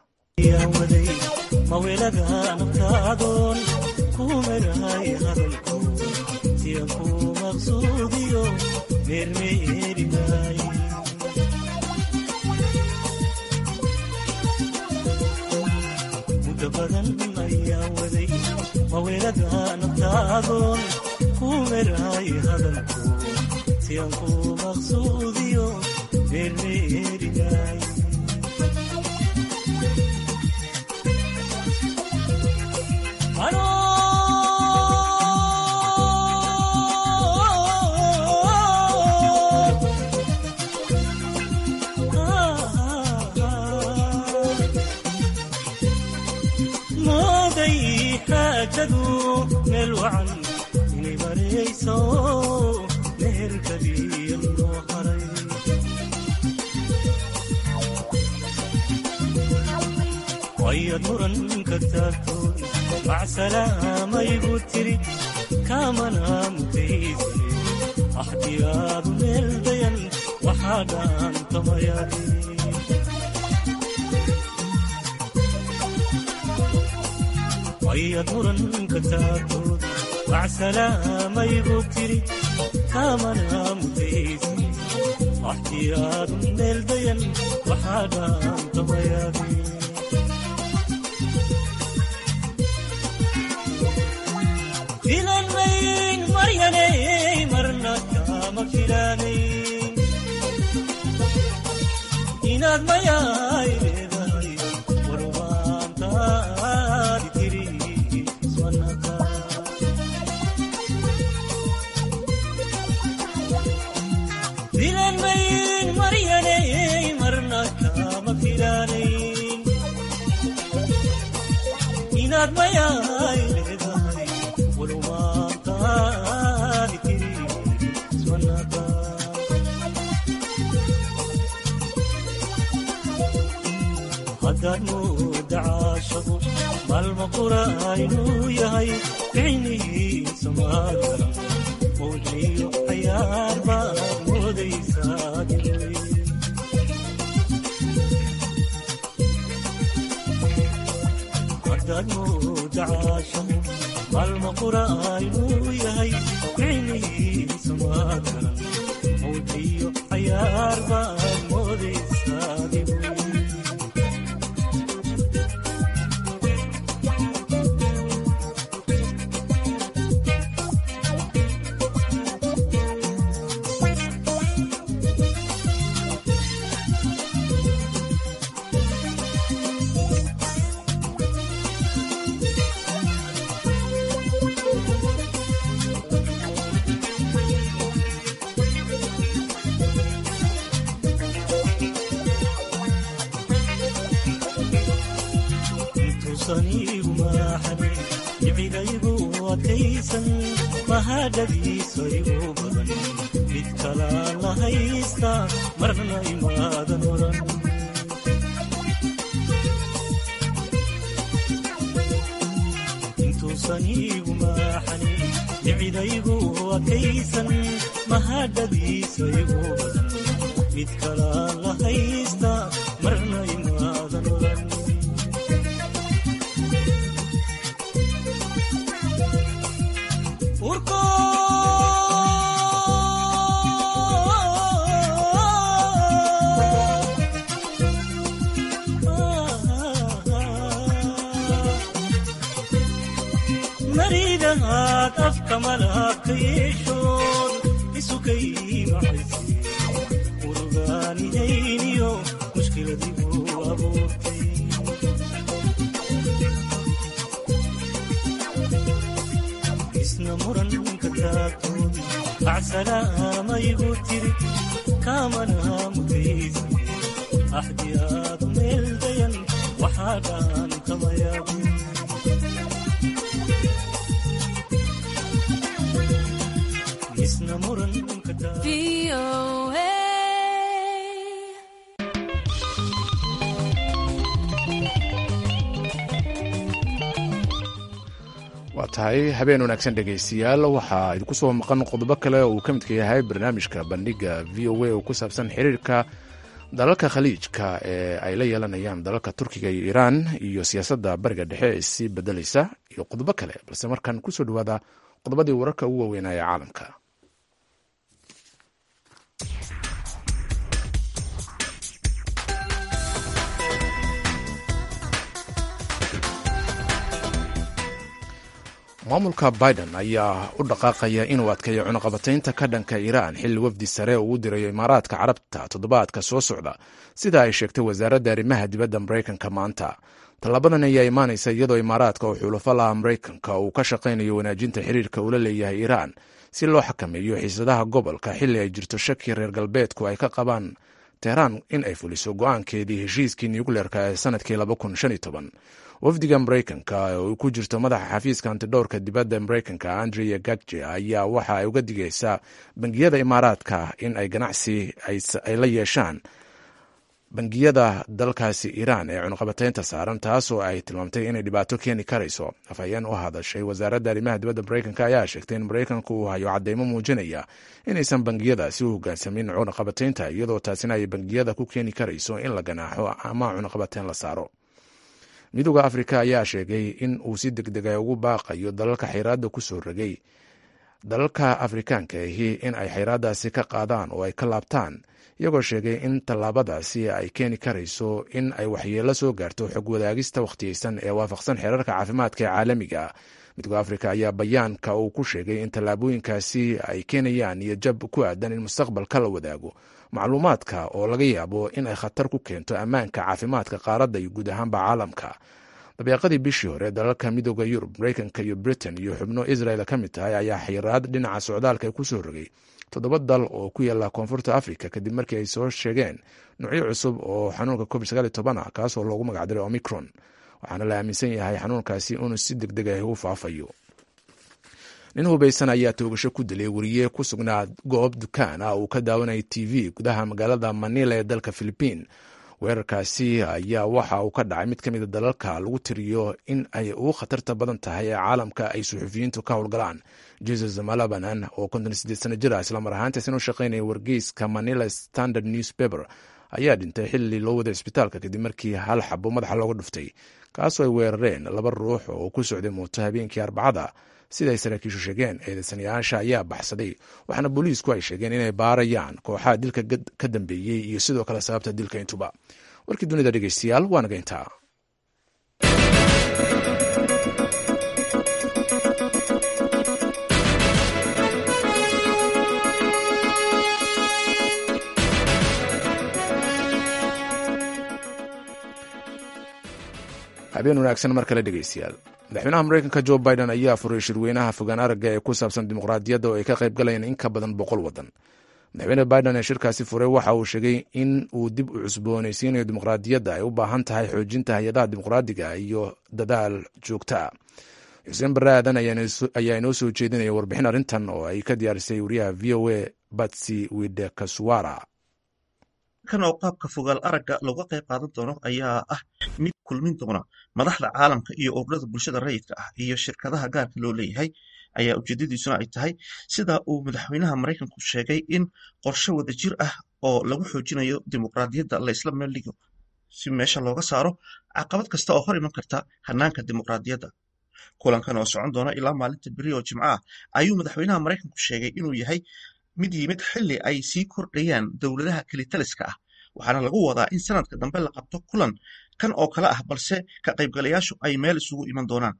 waa tahay habeen wanaagsan dhegaystayaal waxaa idinku soo maqan qodobo kale oo uu ka midka yahay barnaamijka bandhiga v o a oo ku saabsan xiriirka dalalka khaliijka ee ay la yeelanayaan dalalka turkiga iyo iiraan iyo siyaasadda bariga dhexe ee sii bedelaysa iyo qodobo kale, balse markan kusoo dhawaada qodobadii wararka ugu waaweynaa ee caalamka. maamulka biden ayaa u dhaqaaqaya inuu adkeeyo cunaqabataynta ka dhanka iiraan xilli wafdi sare uu u dirayo imaaraadka carabta toddobaadka soo socda, sida ay sheegtay wasaaradda arrimaha dibadda maraykanka maanta. tallabadan ayaa imaanaysa iyadoo imaaraadka oo xulufo laha maraykanka uu ka shaqaynayo wanaajinta xiriirka ula leeyahay iiraan si loo xakameeyo xiisadaha gobolka xilli ay jirto shaki reer galbeedku ay ka qabaan teheraan in ay fuliso go-aankeedii heshiiskii nucleerka ee sanadkii laba kun shan iyo toban. wafdiga maraykanka oo ku jirto madaxa xafiiska antidhowrka dibadda maraykanka andrea gagje ayaa waxa ay uga digaysaa bangiyada imaaraadka in ay ganacsi ay la yeeshaan bangiyada dalkaasi iiraan ee cunaqabataynta saaran, taasoo ay tilmaamtay inay dhibaato keeni karayso. afhayeen u hadashay wasaaradda arrimaha dibadda maraykanka ayaa sheegtay in maraykanku uu hayo cadeymo muujinaya inaysan bangiyadaasi u hogaansamin cunaqabataynta, iyadoo taasina ay bangiyada ku keeni karayso in la ganaaxo ama cunaqabatayn la saaro. midowda afrika ayaa sheegay in uu si deg dega ugu baaqayo dalalka xayraadda ku soo rogay dalalka afrikaanka ahi in ay xayraadaasi ka qaadaan oo ay ka laabtaan, iyagoo sheegay in tallaabadaasi ay keeni karayso in ay waxyeello soo gaarto xog wadaagista wakhtiyeysan ee waafaqsan xeerarka caafimaadka ee caalamiga. midowda afrika ayaa bayaanka uu ku sheegay in tallaabooyinkaasi ay keenayaan iyo jab ku aadan in mustaqbalka la wadaago macluumaadka oo laga yaabo in ay khatar ku keento ammaanka caafimaadka qaaradda iyo guud ahaanba caalamka. dabeeqadii bishii hore dalalka midooda yurub, maraykanka iyo britain iyo xubno israel ka mid tahay ayaa xayiraad dhinaca socdaalka ay ku soo rogay toddoba dal oo ku yaala koonfurta afrika kadib markii ay soo sheegeen nuucyo cusub oo xanuunka covid sagaal iyo toban ah, kaasoo loogu magacdiray omicron, waxaana la aaminsan yahay xanuunkaasi inuu si deg deg ah u faafayo. nin hubaysan ayaa toogasho ku dilay weriye ku sugnaa goob dukaan ah uu ka daawanayay t v gudaha magaalada manila ee dalka philibiin. weerarkaasi ayaa waxa uu ka dhacay mid ka mida dalalka lagu tiriyo in ay ugu khatarta badan tahay ee caalamka ay suxufiyiintu ka howlgalaan. jesus malabanan oo konton iyo sideed sano jir ah islamar ahaantaas inuu shaqaynaya wargeyska manila standard newspaper ayaa dhintay xilli loo waday isbitaalka kadib markii hal xabo madaxa looga dhuftay, kaasoo ay weerareen laba ruux oo ku socday mooto habeenkii arbacada. siday saraakiishu sheegeen, eedeysanayaasha ayaa baxsaday, waxaana booliisku ay sheegeen inay baarayaan kooxaha dilka ka dambeeyey iyo sidoo kale sababta dilka intuba. warkii dunida dhegeystayaal waa naga intaa. habeen wanaagsan mar kale dhegeystayaal. madaxweynaha maraykanka jo biden ayaa furay shirweynaha fogaan aragga ee ku saabsan dimuqraadiyadda oo ay ka qayb galayaan in ka badan boqol waddan. madaxweyne biden ee shirkaasi furay waxa uu sheegay in uu dib u cusboonaysiinayo dimuqraadiyadda ay u baahan tahay xoojinta hay-adaha dimuqraadiga iyo dadaal joogto ah. xuseen barre aadan ayaa inoo soo jeedinaya warbixin arrintan oo ay ka diyaarisay wariyaha v o a batsy widekaswara. kan oo qaabka fogaal aragga looga qayb qaadan doono ayaa ah mid kulmin doona madaxda caalamka iyo ururada bulshada rayidka ah iyo shirkadaha gaarka loo leeyahay, ayaa ujeedadiisuna ay tahay sida uu madaxweynaha maraykanku sheegay in qorshe wada jir ah oo lagu xoojinayo dimuqraadiyadda la isla meel dhigo si meesha looga saaro caqabad kasta oo hor iman karta hanaanka dimuqraadiyadda. kulankan oo socon doona ilaa maalinta beri oo jimco ah ayuu madaxweynaha maraykanku sheegay inuu yahay mid yimid xilli ay sii kordhayaan dowladaha kelitaliska ah, waxaana lagu wadaa in sanadka dambe la qabto kulan kan oo kale ah, balse ka qaybgalayaashu ay meel isugu iman doonaan.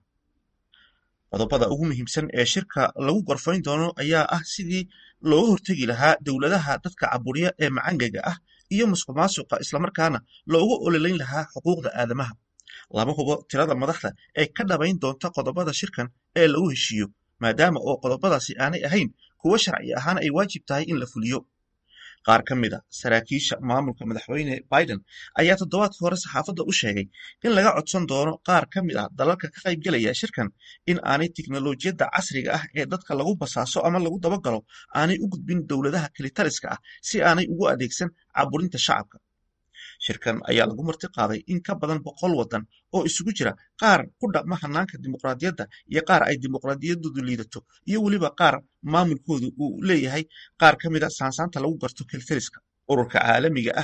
qodobada ugu muhiimsan ee shirka lagu gorfayn doono ayaa ah sidii looga hortegi lahaa dowladaha dadka caburiya ee macangaga ah iyo musuq maasuqa, islamarkaana loogu ololayn lahaa xuquuqda aadamaha. lama hubo tirada madaxda ee ka dhabayn doonta qodobada shirkan ee lagu heshiiyo, maadaama oo qodobadaasi aanay ahayn kuwo sharci ahaan ay waajib tahay in la fuliyo. qaar ka mid a saraakiisha maamulka madaxweyne biden ayaa toddobaadkii hore saxaafadda u sheegay in laga codsan doono qaar ka mid ah dalalka ka qaybgelaya shirkan in aanay tiknolojiyadda casriga ah ee dadka lagu basaaso ama lagu dabagalo aanay u gudbin dowladaha kelitaliska ah si aanay ugu adeegsan caburinta shacabka. shirkan ayaa lagu marti qaaday in ka badan boqol waddan oo isugu jira qaar ku dhaqma hanaanka dimuqraadiyadda iyo qaar ay dimuqraadiyaddoodu liidato iyo weliba qaar maamulkoodu uu leeyahay qaar ka mid a saansaanta lagu garto kelitaliska. ururka caalamiga ah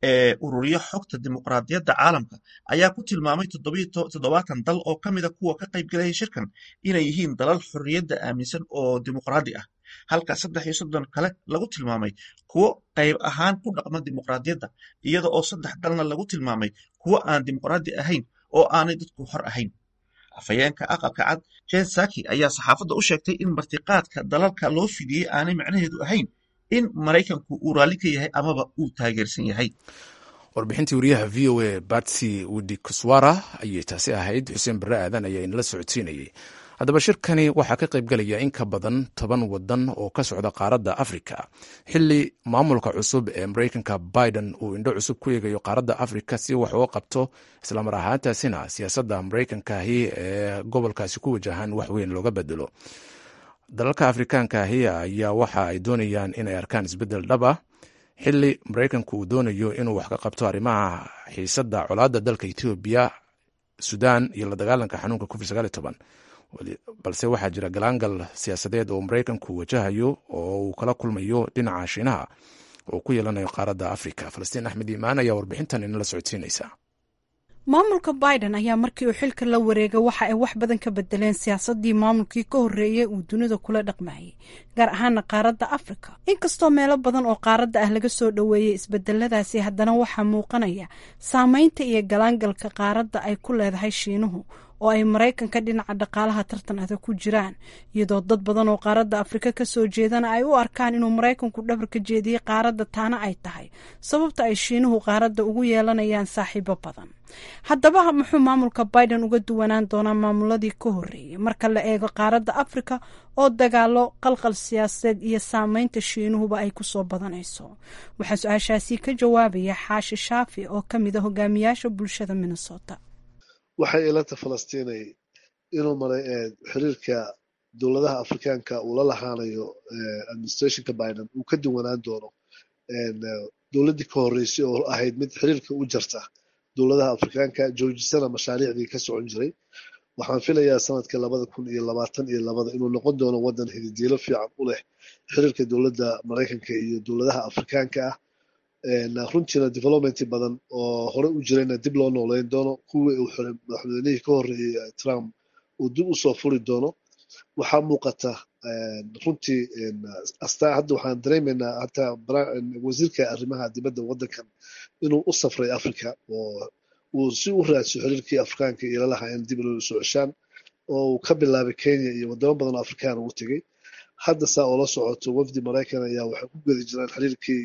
ee ururiya xogta dimuqraadiyadda caalamka ayaa ku tilmaamay toddobaatan dal oo ka mida kuwa ka qaybgalaya shirkan inay yihiin dalal xorriyadda aaminsan oo dimuqraadi ah, halka saddex iyo soddon kale lagu tilmaamay kuwo qayb ahaan ku dhaqma dimuqraadiyadda, iyada oo saddex dalna lagu tilmaamay kuwo aan dimuqraadi ahayn oo aanay dadku xor ahayn. afhayeenka aqalka cad Jen Psaki ayaa saxaafadda u sheegtay in martiqaadka dalalka loo fidiyey aanay macnaheedu ahayn in Maraykanku uu raalli ka yahay amaba uu taageersan yahay. warbixintii wariyaha v o a Batsy Widakuswara ayay taasi ahayd. xuseen barre aadan ayaa inala socodsiinayay. haddaba shirkani waxaa ka qaybgelaya in ka badan toban wadan oo ka socda qaaradda afrika, xili maamulka cusub ee maraykanka Biden uu indho cusub ku eegayo qaaradda afrika si wax uga qabto, islamar ahaantaasina siyaasadda maraykankaahi ee gobolkaasi ku wajahan wax weyn looga bedelo. dalalka afrikaankaahi ayaa waxa ay doonayaan inay arkaan isbeddel dhab ah, xili maraykanku uu doonayo inuu wax ka qabto arrimaha xiisadda colaadda dalka Etoobiya, Sudan iyo la dagaalanka xanuunka covid sagaal iyo toban. balse waxaa jira galaangal siyaasadeed oo maraykanku wajahayo oo uu kala kulmayo dhinaca shiinaha oo ku yeelanayo qaaradda afrika. falastiin axmed iimaan ayaa warbixintan inala socodsiinaysa. maamulka Biden ayaa markii uu xilka la wareegay waxa ay wax badan ka bedeleen siyaasadii maamulkii ka horeeyay uu dunida kula dhaqmayay, gaar ahaan qaaradda Afrika. inkastoo meelo badan oo qaaradda ah laga soo dhaweeyay isbedeladaasi, haddana waxaa muuqanaya saameynta iyo galaangalka qaaradda ay ku leedahay Shiinuhu oo ay Maraykanka dhinaca dhaqaalaha tartan adag ku jiraan, iyadoo dad badan oo qaaradda Afrika ka soo jeedana ay u arkaan inuu Maraykanku dhabar ka jeediyay qaaradda, taana ay tahay sababta ay Shiinuhu qaaradda ugu yeelanayaan saaxiibo badan. haddaba muxuu maamulka Biden uga duwanaan doonaa maamuladii ka horeeyay marka la eego qaaradda Afrika oo dagaalo, qalqal siyaasadeed iyo saameynta Shiinuhuba ay kusoo badanayso? waxaa su-aashaasi ka jawaabaya Xaashi Shaafi oo ka mid ah hogaamiyaasha bulshada Minnesota. waxay ilata Falastiinay inuu maray xiriirka dowladaha Afrikaanka uu la lahaanayo administrationka Biden uu ka duwanaan doono dowladii ka horeysay oo ahayd mid xiriirka u jarta dowladaha Afrikaanka, joojisana mashaariicdii ka socon jiray. waxaan filayaa sanadka labada kun iyo labaatan iyo labada inuu noqon doono wadan hididiilo fiican u leh xiriirka dowladda Maraykanka iyo dowladaha Afrikaanka ah. runtiina development badan oo hore u jirayna dib loo nooleyn doono, kuwii uu xiray madaxweynihii ka horeeyay Trump uu dib usoo furi doono. waxaa muuqata runtii astaa hadda waxaan dareemaynaa hataa wasiirka arrimaha dibadda wadankan inuu u safray Afrika oo uu si u raadsiyo xiriirkii Afrikaanka iyo lalaha in dib loo soo ceshaan, oo uu ka bilaabay Kenya iyo wadamo badan oo Afrikaan ugu tegay. hadda saa oo la socoto wafdi Maraykan ayaa waxay ku gedi jiraan xiriirkii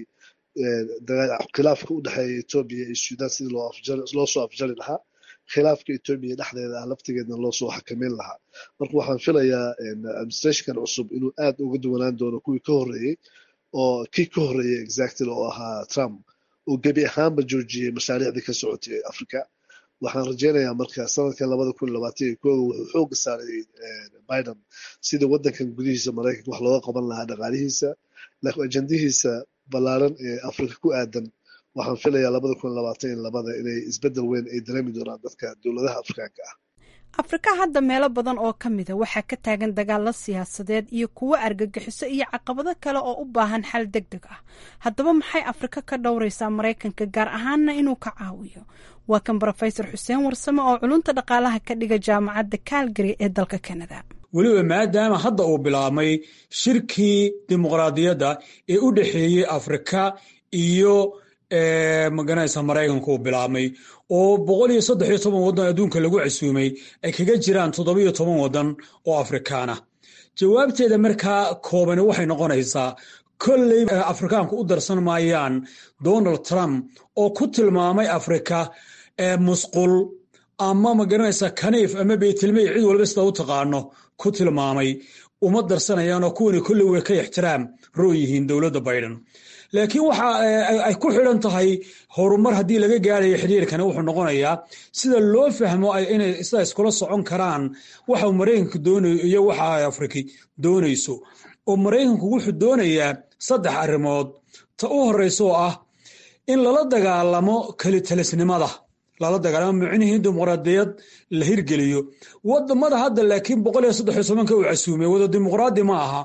khilaafka u dhexeeya Ethiopia iyo Sudan sidii loo afjari loo soo afjari lahaa, khilaafka Ethiopia dhexdeeda ah laftigeedna loo soo xakameyn lahaa. marka waxaan filayaa administrationkan cusub inuu aad uga duwanaan doono kuwii ka horeeyay, oo kii ka horeeyay exactly oo ahaa Trump oo gebi ahaanba joojiyey mashaariicdii ka socotay Afrika. waxaan rajeynayaa marka sanadkan labada kun iyo labaatan iyo kow wuxuu xooga saaray Biden sidii wadankan gudihiisa Maraykanka wax looga qaban lahaa dhaqaalihiisa, laakiin ajandihiisa balaaran ee Afrika ku aadan waxaan filayaa labada kun iyo labaatan iyo labada inay isbedel weyn ay dareemi doonaan dadka dowladaha Afrikaanka ah. Afrika hadda meelo badan oo ka mid ah waxaa ka taagan dagaalo siyaasadeed iyo kuwo argagixiso iyo caqabado kale oo u baahan xal degdeg ah. haddaba maxay Afrika ka dhowraysaa Maraykanka gaar ahaanna inuu ka caawiyo? waa kan Professor Xuseen Warsame oo culunta dhaqaalaha ka dhiga jaamacadda Calgary ee dalka Canada. weliba maadaama hadda uu bilaabmay shirkii dimuqraadiyadda ee u dhexeeyey Afrika iyo maganaysa Maraykanka uu bilaabmay oo boqol iyo saddex iyo toban wadan adduunka lagu casuumay ay kaga jiraan toddoba iyo toban wadan oo Afrikaan ah. jawaabteeda markaa koobani waxay noqonaysaa kolley Afrikaanku u darsan maayaan Donald Trump oo ku tilmaamay Afrika musqul ama magaranaysa kaniif ama beetilmay cid walba sida u taqaano ku tilmaamay uma darsanayaan oo kuwani kolley way ka ixtiraam roo yihiin dowladda Biden. laakiin waxa ay ku xidhan tahay horumar haddii laga gaarayo xiriirkana wuxuu noqonayaa sida loo fahmo inay sida iskula socon karaan waxa Maraykanku doonayo iyo waxa ay Afrika doonayso. oo Maraykanku wuxuu doonayaa saddex arrimood. ta u horeyso ah in lala dagaalamo kalitalisnimada, lala dagaalamo micnihii dimuqraadiyad la hirgeliyo wadamada hadda. laakiin boqol iyo saddex iyo toban ka uu casuumay wada dimuqraadi ma aha.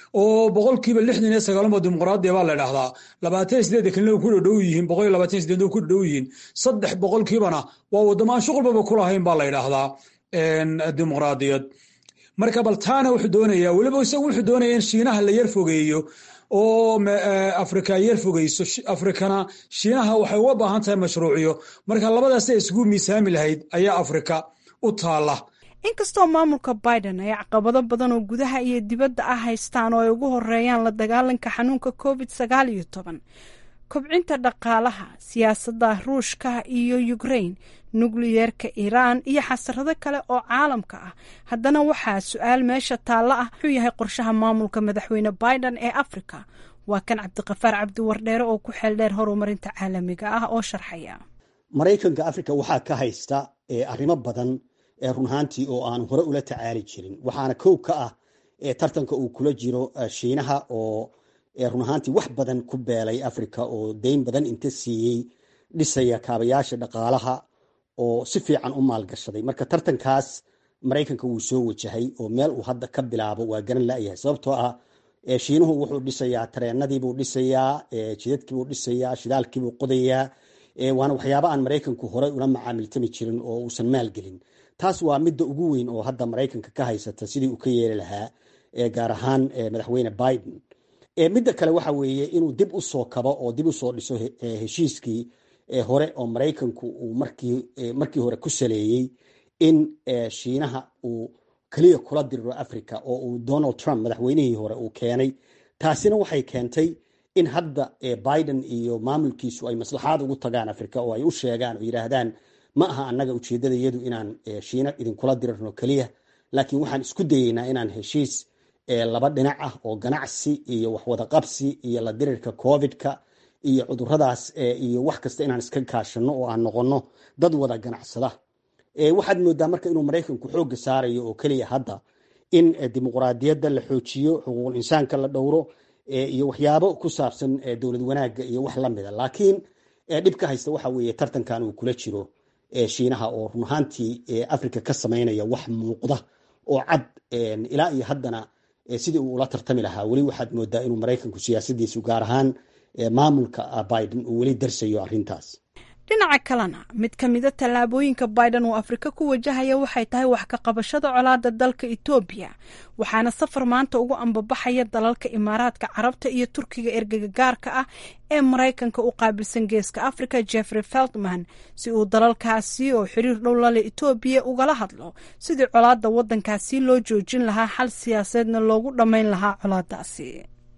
oo boqolkiiba lixdan iyo sagaalmo dimuqraadiya baa la idhahdaa labaatan iyo sideed kalina ku dhadhow yihiin boqol iyo labaatan iyo sideed ku dhadhow yihiin saddex boqolkiibana waa wadamo aan shuqulbaba ku lahayn baa la idhaahdaa dimuqraadiyad marka bal taana wuxuu doonayaa weliba isagu wuxuu doonaya in shiinaha la yar fogeeyo oo afrika yar fogeyso afrikana shiinaha waxay uga baahan tahay mashruuciyo marka labadaas ay isugu miisaami lahayd ayaa afrika u taala inkastoo maamulka Biden ay caqabado badan oo gudaha iyo dibadda ah haystaan oo ay ugu horeeyaan la dagaalanka xanuunka covid sagaal iyo toban kobcinta dhaqaalaha siyaasadda Ruushka iyo Ukraine nukliyeerka Iran iyo xasarado kale oo caalamka ah haddana waxaa su'aal meesha taala ah wuxuu yahay qorshaha maamulka madaxweyne Biden ee Afrika waa kan Cabdiqafaar Cabdi Wardheere oo ku xeel dheer horumarinta caalamiga ah oo sharxaya Mareykanka Afrika waxaa ka haysta arrimo badan ee run ahaantii oo aan hore ula tacaali jirin waxaana kow ka ah ee tartanka uu kula jiro Shiinaha oo run ahaantii wax badan ku beelay Afrika oo deyn badan inta siiyey dhisaya kaabayaasha dhaqaalaha oo si fiican u maalgashaday marka tartankaas Mareykanka wuu soo wajahay oo meel uu hadda ka bilaabo waa garan la'yahay sababtoo ah Shiinuhu wuxuu dhisayaa tareenadii buu dhisayaa jidadkii buu dhisayaa shidaalkii buu qodayaa waana waxyaabo aan Mareykanku hore ula macaamiltami jirin oo uusan maalgelin taas waa midda ugu weyn oo hadda Mareykanka ka haysata sidii uu ka yeeli lahaa gaar ahaan madaxweyne Biden midda kale waxa weeye inuu dib u soo kabo oo dib u soo dhiso heshiiskii hore oo Mareykanku uu markii markii hore ku saleeyay in Shiinaha uu kaliya kula diriro Afrika oo uu Donald Trump madaxweynihii hore uu keenay taasina waxay keentay in hadda Biden iyo maamulkiisu ay maslaxaad ugu tagaan Afrika oo ay u sheegaan oo yiraahdaan ma aha annaga ujeedadayadu inaan Shiina idin kula dirirno kaliya laakiin waxaan isku dayeynaa inaan heshiis laba dhinac ah oo ganacsi iyo wax wada qabsi iyo la dirirka Covid-ka iyo cuduradaas iyo wax kasta inaan iska kaashano oo aan noqono dad wada ganacsada ee waxaad moodaa marka inuu Mareykanku xoog saarayo oo kaliya hadda in dimuqraadiyadda la xoojiyo xuquuqul insaanka la dhowro iyo waxyaabo ku saabsan dawlad wanaaga iyo wax la mid ah laakiin dhibka haysta waxa weeye tartankan uu kula jiro Shiinaha oo run ahaantii Afrika ka sameynaya wax muuqda oo cad ilaa iyo haddana sidii uu ula tartami lahaa weli waxaad moodaa inuu Mareykanku siyaasadiisu gaar ahaan maamulka Biden uu weli darsayo arrintaas dhinaca kalena mid ka mid ah tallaabooyinka Biden uu Afrika ku wajahaya waxay tahay wax ka qabashada colaadda dalka Ethiopia waxaana safar maanta ugu ambabaxaya dalalka Imaaraadka Carabta iyo Turkiga ergaga gaarka ah ee Mareykanka u qaabilsan geeska Afrika Jeffrey Feltman si uu dalalkaasi oo xiriir dhow la leh Ethiopia ugala hadlo sidii colaadda waddankaasi loo joojin lahaa xal siyaasadeedna loogu dhammayn lahaa colaaddaasi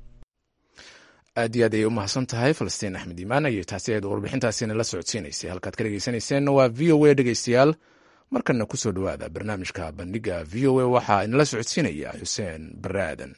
aad iyo aad ayay u mahadsan tahay falastiin axmed iimaan iyo taasi ayd warbixintaasina la socodsiinaysay halkaad ka dhegeysanayseena waa v o a dhegeystayaal markana ku soo dhowaada barnaamijka bandhiga v o a waxaa inala socodsiinaya xuseen bare aadan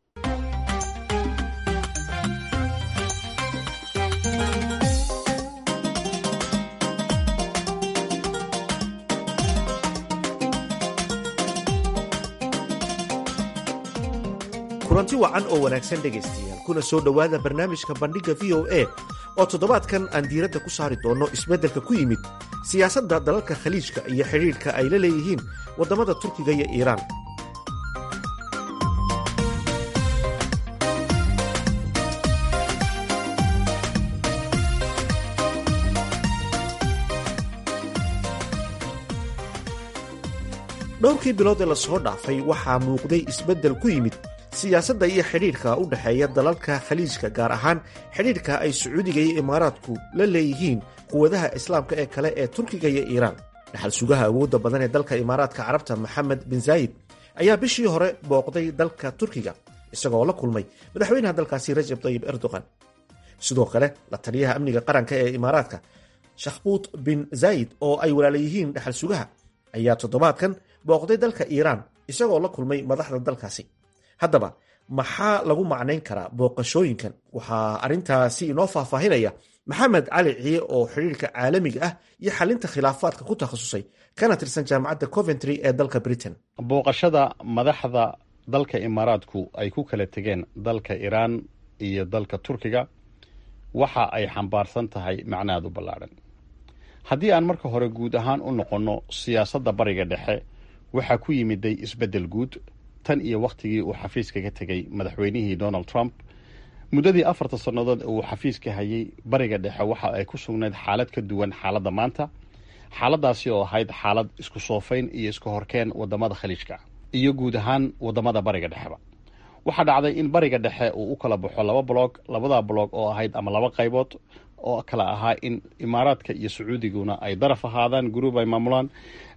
kulanti wacan oo wanaagsan dhegaystayaal kuna soo dhowaada barnaamijka bandhigga v o a oo toddobaadkan aan diiradda ku saari doonno isbeddelka ku yimid siyaasadda dalalka khaliijka iyo xidhiidhka ay la leeyihiin waddamada turkiga iyo iiraan dhowrkii bilood ee lasoo dhaafay waxaa muuqday isbeddel ku yimid siyaasadda iyo xidhiidhka u dhexeeya dalalka khaliijka gaar ahaan xidhiidhka ay sacuudiga iyo imaaraadku la leeyihiin quwadaha islaamka ee kale ee turkiga iyo iiraan dhaxal sugaha awoodda badan ee dalka imaaraadka carabta maxamed bin zaayid ayaa bishii hore booqday dalka turkiga isagoo la kulmay madaxweynaha dalkaasi rajab tayyib erdogan sidoo kale la taliyaha amniga qaranka ee imaaraadka shakhbuut bin zaayid oo ay walaala yihiin dhaxal sugaha ayaa toddobaadkan booqday dalka iiraan isagoo la kulmay madaxda dalkaasi haddaba maxaa lagu macnayn karaa booqashooyinkan waxaa arrintaasi inoo faahfaahinaya maxamed cali ciye oo xidhiirka caalamiga ah iyo xalinta khilaafaadka ku takhasusay kana tirsan jaamacadda coventry ee dalka britain booqashada madaxda dalka imaaraadku ay ku kala tegeen dalka iiraan iyo dalka turkiga waxa ay xambaarsan tahay macnaheedu ballaadhan haddii aan marka hore guud ahaan u noqonno siyaasadda bariga dhexe waxaa ku yimiday isbeddel guud tan iyo wakhtigii uu xafiiska ka tegay madaxweynihii donald trump. muddadii afarta sannadood uu xafiiska hayay bariga dhexe waxa ay ku sugnayd xaalad ka duwan xaaladda maanta, xaaladaasi oo ahayd xaalad isku soofayn iyo isku horkeen wadamada khaliijka iyo guud ahaan wadamada bariga dhexeba. waxaa dhacday in bariga dhexe uu u kala baxo laba bloog, labada bloog oo ahayd ama laba qaybood oo kala ahaa in imaaraadka iyo sacuudiguna ay daraf ahaadaan, guruub ay maamulaan,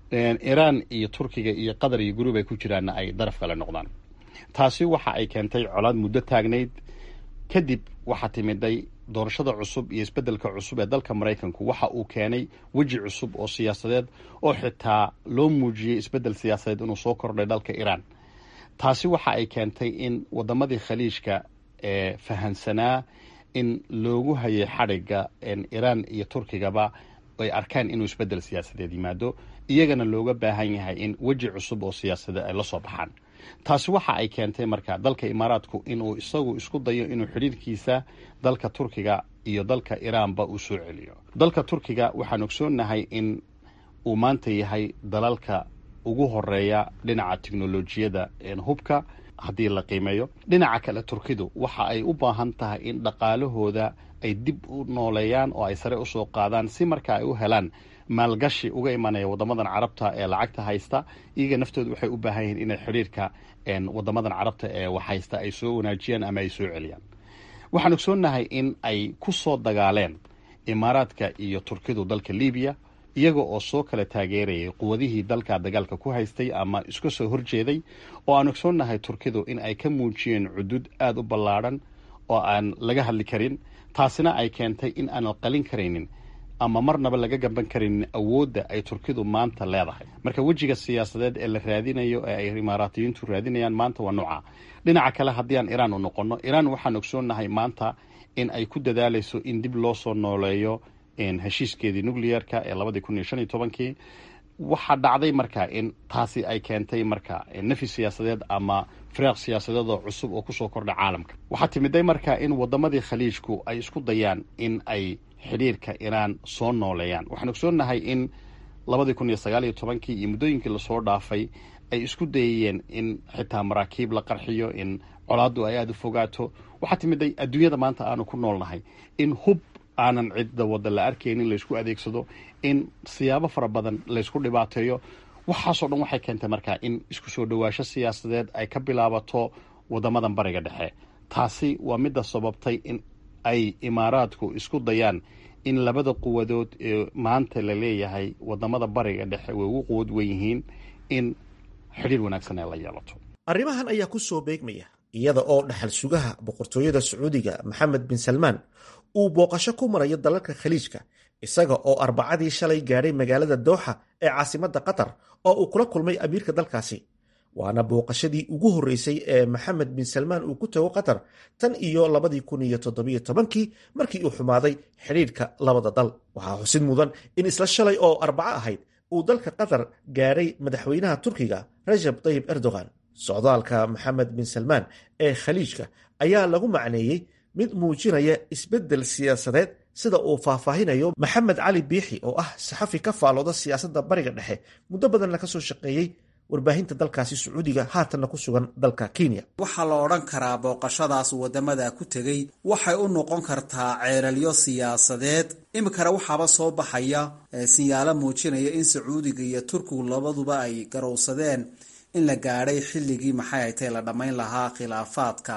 iiraan iyo turkiga iyo qatar iyo guruub ay ku jiraanna ay daraf kale noqdaan. taasi waxa ay keentay colaad muddo taagnayd. kadib waxaa timiday doorashada cusub iyo isbeddelka cusub ee dalka maraykanku waxa uu keenay weji cusub oo siyaasadeed oo xitaa loo muujiyey isbeddel siyaasadeed inuu soo kordhay dalka iiraan. taasi waxa ay keentay in wadamadii khaliijka ee fahansanaa in loogu hayay xadhigga iiraan iyo turkigaba ay arkaan inuu isbeddel siyaasadeed yimaado, iyagana looga baahan yahay in weji cusub oo siyaasadeed ay la soo baxaan. taasi waxa ay keentay marka dalka imaaraadku inuu isagu isku dayo inuu xidhiirkiisa dalka turkiga iyo dalka iiraanba uu soo celiyo. dalka turkiga waxaan ogsoonnahay in uu maanta yahay dalalka ugu horeeya dhinaca teknolojiyada hubka haddii la qiimeeyo. dhinaca kale turkidu waxa ay u baahan tahay in dhaqaalahooda ay dib u nooleeyaan oo ay sare usoo qaadaan si marka ay u helaan maalgashi uga imanaya wadamadan carabta ee lacagta haysta. iyaga naftooda waxay u baahan yihiin inay xidhiirka wadamadan carabta ee wax haysta ay soo wanaajiyaan ama ay soo celiyaan. waxaan ogsoonnahay in ay ku soo dagaaleen imaaraadka iyo turkidu dalka libiya, iyaga oo soo kala taageerayay quwadihii dalka dagaalka ku haystay ama iska soo horjeeday, oo aan ogsoonnahay turkidu in ay ka muujiyeen cudud aada u ballaadhan oo aan laga hadli karin. taasina ay keentay in aan la qalin karaynin ama marnaba laga gamban karaynin awoodda ay turkidu maanta leedahay. marka wejiga siyaasadeed ee la raadinayo ee ay imaaraatiyiintu raadinayaan maanta waa nooca. dhinaca kale haddii aan iiraan u noqono, iiraan waxaan ogsoonnahay maanta in ay ku dadaalayso in dib loo soo nooleeyo heshiiskeedii nuclearka ee labadii kun iyo shan iyo tobankii. waxaa dhacday marka in taasi ay keentay marka nafi siyaasadeed ama firaaq siyaasadeed oo cusub oo kusoo kordha caalamka. waxaa timiday marka in wadamadii khaliijku ay isku dayaan in ay xidhiirka iiraan soo nooleeyaan. waxaan ogsoonnahay in labadii kun iyo sagaal iyo tobankii iyo muddooyinkii lasoo dhaafay ay isku dayayeen in xitaa maraakiib la qarxiyo, in colaaddu ay aada u fogaato. waxaa timiday adduunyada maanta aanu ku noolnahay in hub aanan cidda wadda la arkaynin laysku adeegsado, in siyaabo fara badan laysku dhibaateeyo. waxaasoo dhan waxay keentay markaa in isku soo dhawaasho siyaasadeed ay ka bilaabato wadamadan bariga dhexe. taasi waa midda sababtay in ay imaaraadku isku dayaan in labada quwadood ee maanta la leeyahay wadamada bariga dhexe way ugu quwad wen yihiin in xidhiir wanaagsan ee la yeelato. arrimahan ayaa ku soo beegmaya iyada oo dhaxal sugaha boqortooyada sacuudiga maxamed bin salmaan uu booqasho ku marayo dalalka khaliijka, isaga oo arbacadii shalay gaadhay magaalada dooxa ee caasimadda qatar oo uu kula kulmay amiirka dalkaasi. waana booqashadii ugu horreysay ee maxamed bin salmaan uu ku tago qatar tan iyo labadii kun iyo toddobiyo tobankii markii uu xumaaday xidhiidhka labada dal. waxaa xusid mudan in isla shalay oo arbaco ahayd uu dalka qatar gaadhay madaxweynaha turkiga rajab tayyib erdogan. socdaalka maxamed bin salmaan ee khaliijka ayaa lagu macneeyey mid muujinaya isbeddel siyaasadeed, sida uu faahfaahinayo maxamed cali biixi oo ah saxafi ka faalooda siyaasadda bariga dhexe, muddo badanna ka soo shaqeeyey warbaahinta dalkaasi sacuudiga, haatanna ku sugan dalka kenya. waxaa la odhan karaa booqashadaas wadamada ku tegey waxay u noqon kartaa ceelalyo siyaasadeed. iminkana waxaaba soo baxaya sinyaalo muujinaya in sacuudiga iyo turkigu labaduba ay garowsadeen in la gaadhay xilligii maxay haytay la dhammayn lahaa khilaafaadka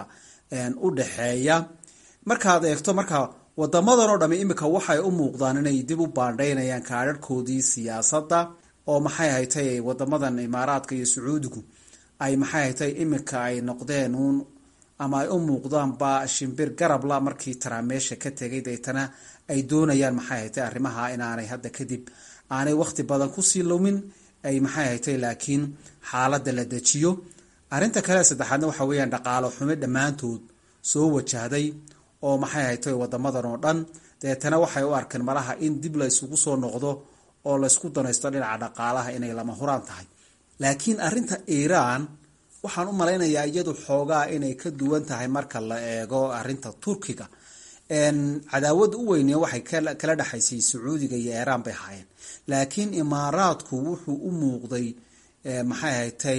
u dhexeeya. markaad eegto marka wadamadan oo dhami iminka waxay u muuqdaan inay dib u baandhaynayaan kaadharhkoodii siyaasadda, oo maxay haytay wadamadan imaaraadka iyo sacuudigu ay maxay haytay iminka ay noqdeen uun ama ay u muuqdaanba shimbir garabla markii Trump meesha ka tegay, deetana ay doonayaan maxay haytay arrimaha inaanay hadda kadib aanay waqti badan kusii lumin, ay maxay haytay laakiin xaaladda la dejiyo. arrinta kale saddexaadna waxa weeyaan dhaqaalo xumo dhammaantood soo wajahday oo maxay haytay wadamadan oo dhan, deetana waxay u arkeen malaha in dib la isugu soo noqdo oo la isku danaysto dhinaca dhaqaalaha inay lama huraan tahay. laakiin arrinta Iiraan waxaan u malaynayaa iyadu xoogaa inay ka duwan tahay marka la eego arrinta Turkiga. een cadaawada u weyn waxay kala dhaxaysay Sacuudiga iyo Iiraan bay hayeen, laakiin Imaaraadku wuxuu u muuqday maxay haytay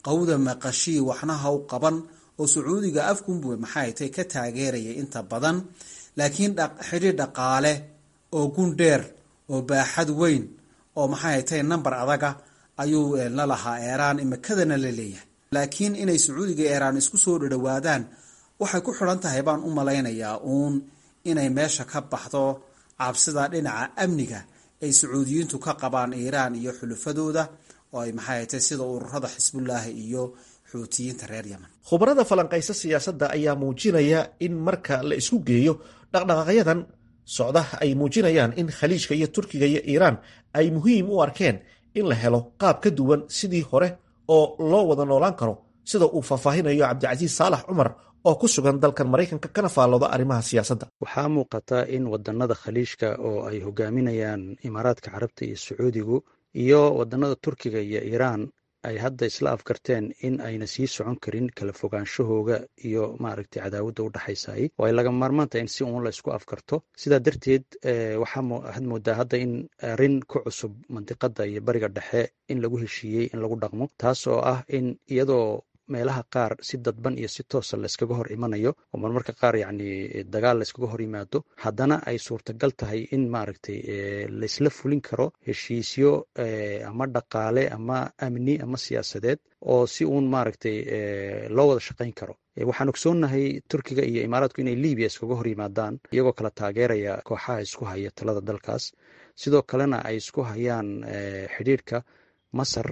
qawda maqashii waxna ha u qaban oo sacuudiga afkunbu maxay tahay ka taageeraya inta badan laakiin xiriir dhaqaale oo gundheer oo baaxad weyn oo maxay tahay number adaga ayuu la lahaa Iran imakadana la leeyahay laakiin inay sacuudiga Iran isku soo dhawaadaan waxay ku xiran tahay baan u malaynayaa uun inay meesha ka baxdo cabsida dhinaca amniga ay sacuudiyiintu ka qabaan Iran iyo xulufadooda oo ay maxay tahay sida ururada Xisbullah iyo xuutiyiinta reer Yemen. Khubarada falanqaysa siyaasadda ayaa muujinaya in marka la isku geeyo dhaqdhaqaaqyadan socda ay muujinayaan in Khaliijka iyo Turkiga iyo Iran ay muhiim u arkeen in la helo qaab ka duwan sidii hore oo loo wada noolaan karo sida uu faahfaahinayo Cabdicasiis Saalax Cumar oo ku sugan dalkan Mareykanka kana faallooda arrimaha siyaasadda. Waxaa muuqata in wadanada Khaliijka oo ay hogaaminayaan Imaaraadka Carabta iyo Sacuudigu iyo wadanada Turkiga iyo Iran ay hadda isla afkarteen in ayna sii socon karin kala fogaanshahooga iyo maaragtay cadaawada u dhaxaysay oo ay laga maarmaanta in si uun la isku afkarto sidaa darteed waxaa moodaa hadda in arrin ku cusub mantiqada iyo bariga dhexe in lagu heshiiyey in lagu dhaqmo taas oo ah in iyadoo meelaha qaar si dadban iyo si toosa la iskaga hor imanayo oo marmarka qaar yacni dagaal la iskaga hor yimaado haddana ay suurtagal tahay in maaragtay la isla fulin karo heshiisyo ama dhaqaale ama amni ama siyaasadeed oo si uun maaragtay loo wada shaqayn karo waxaan ogsoonnahay Turkiga iyo Imaaraadku inay Liibiya iskaga hor yimaadaan iyagoo kala taageeraya kooxaha isku haya talada dalkaas sidoo kalena ay isku hayaan xidhiirka Masar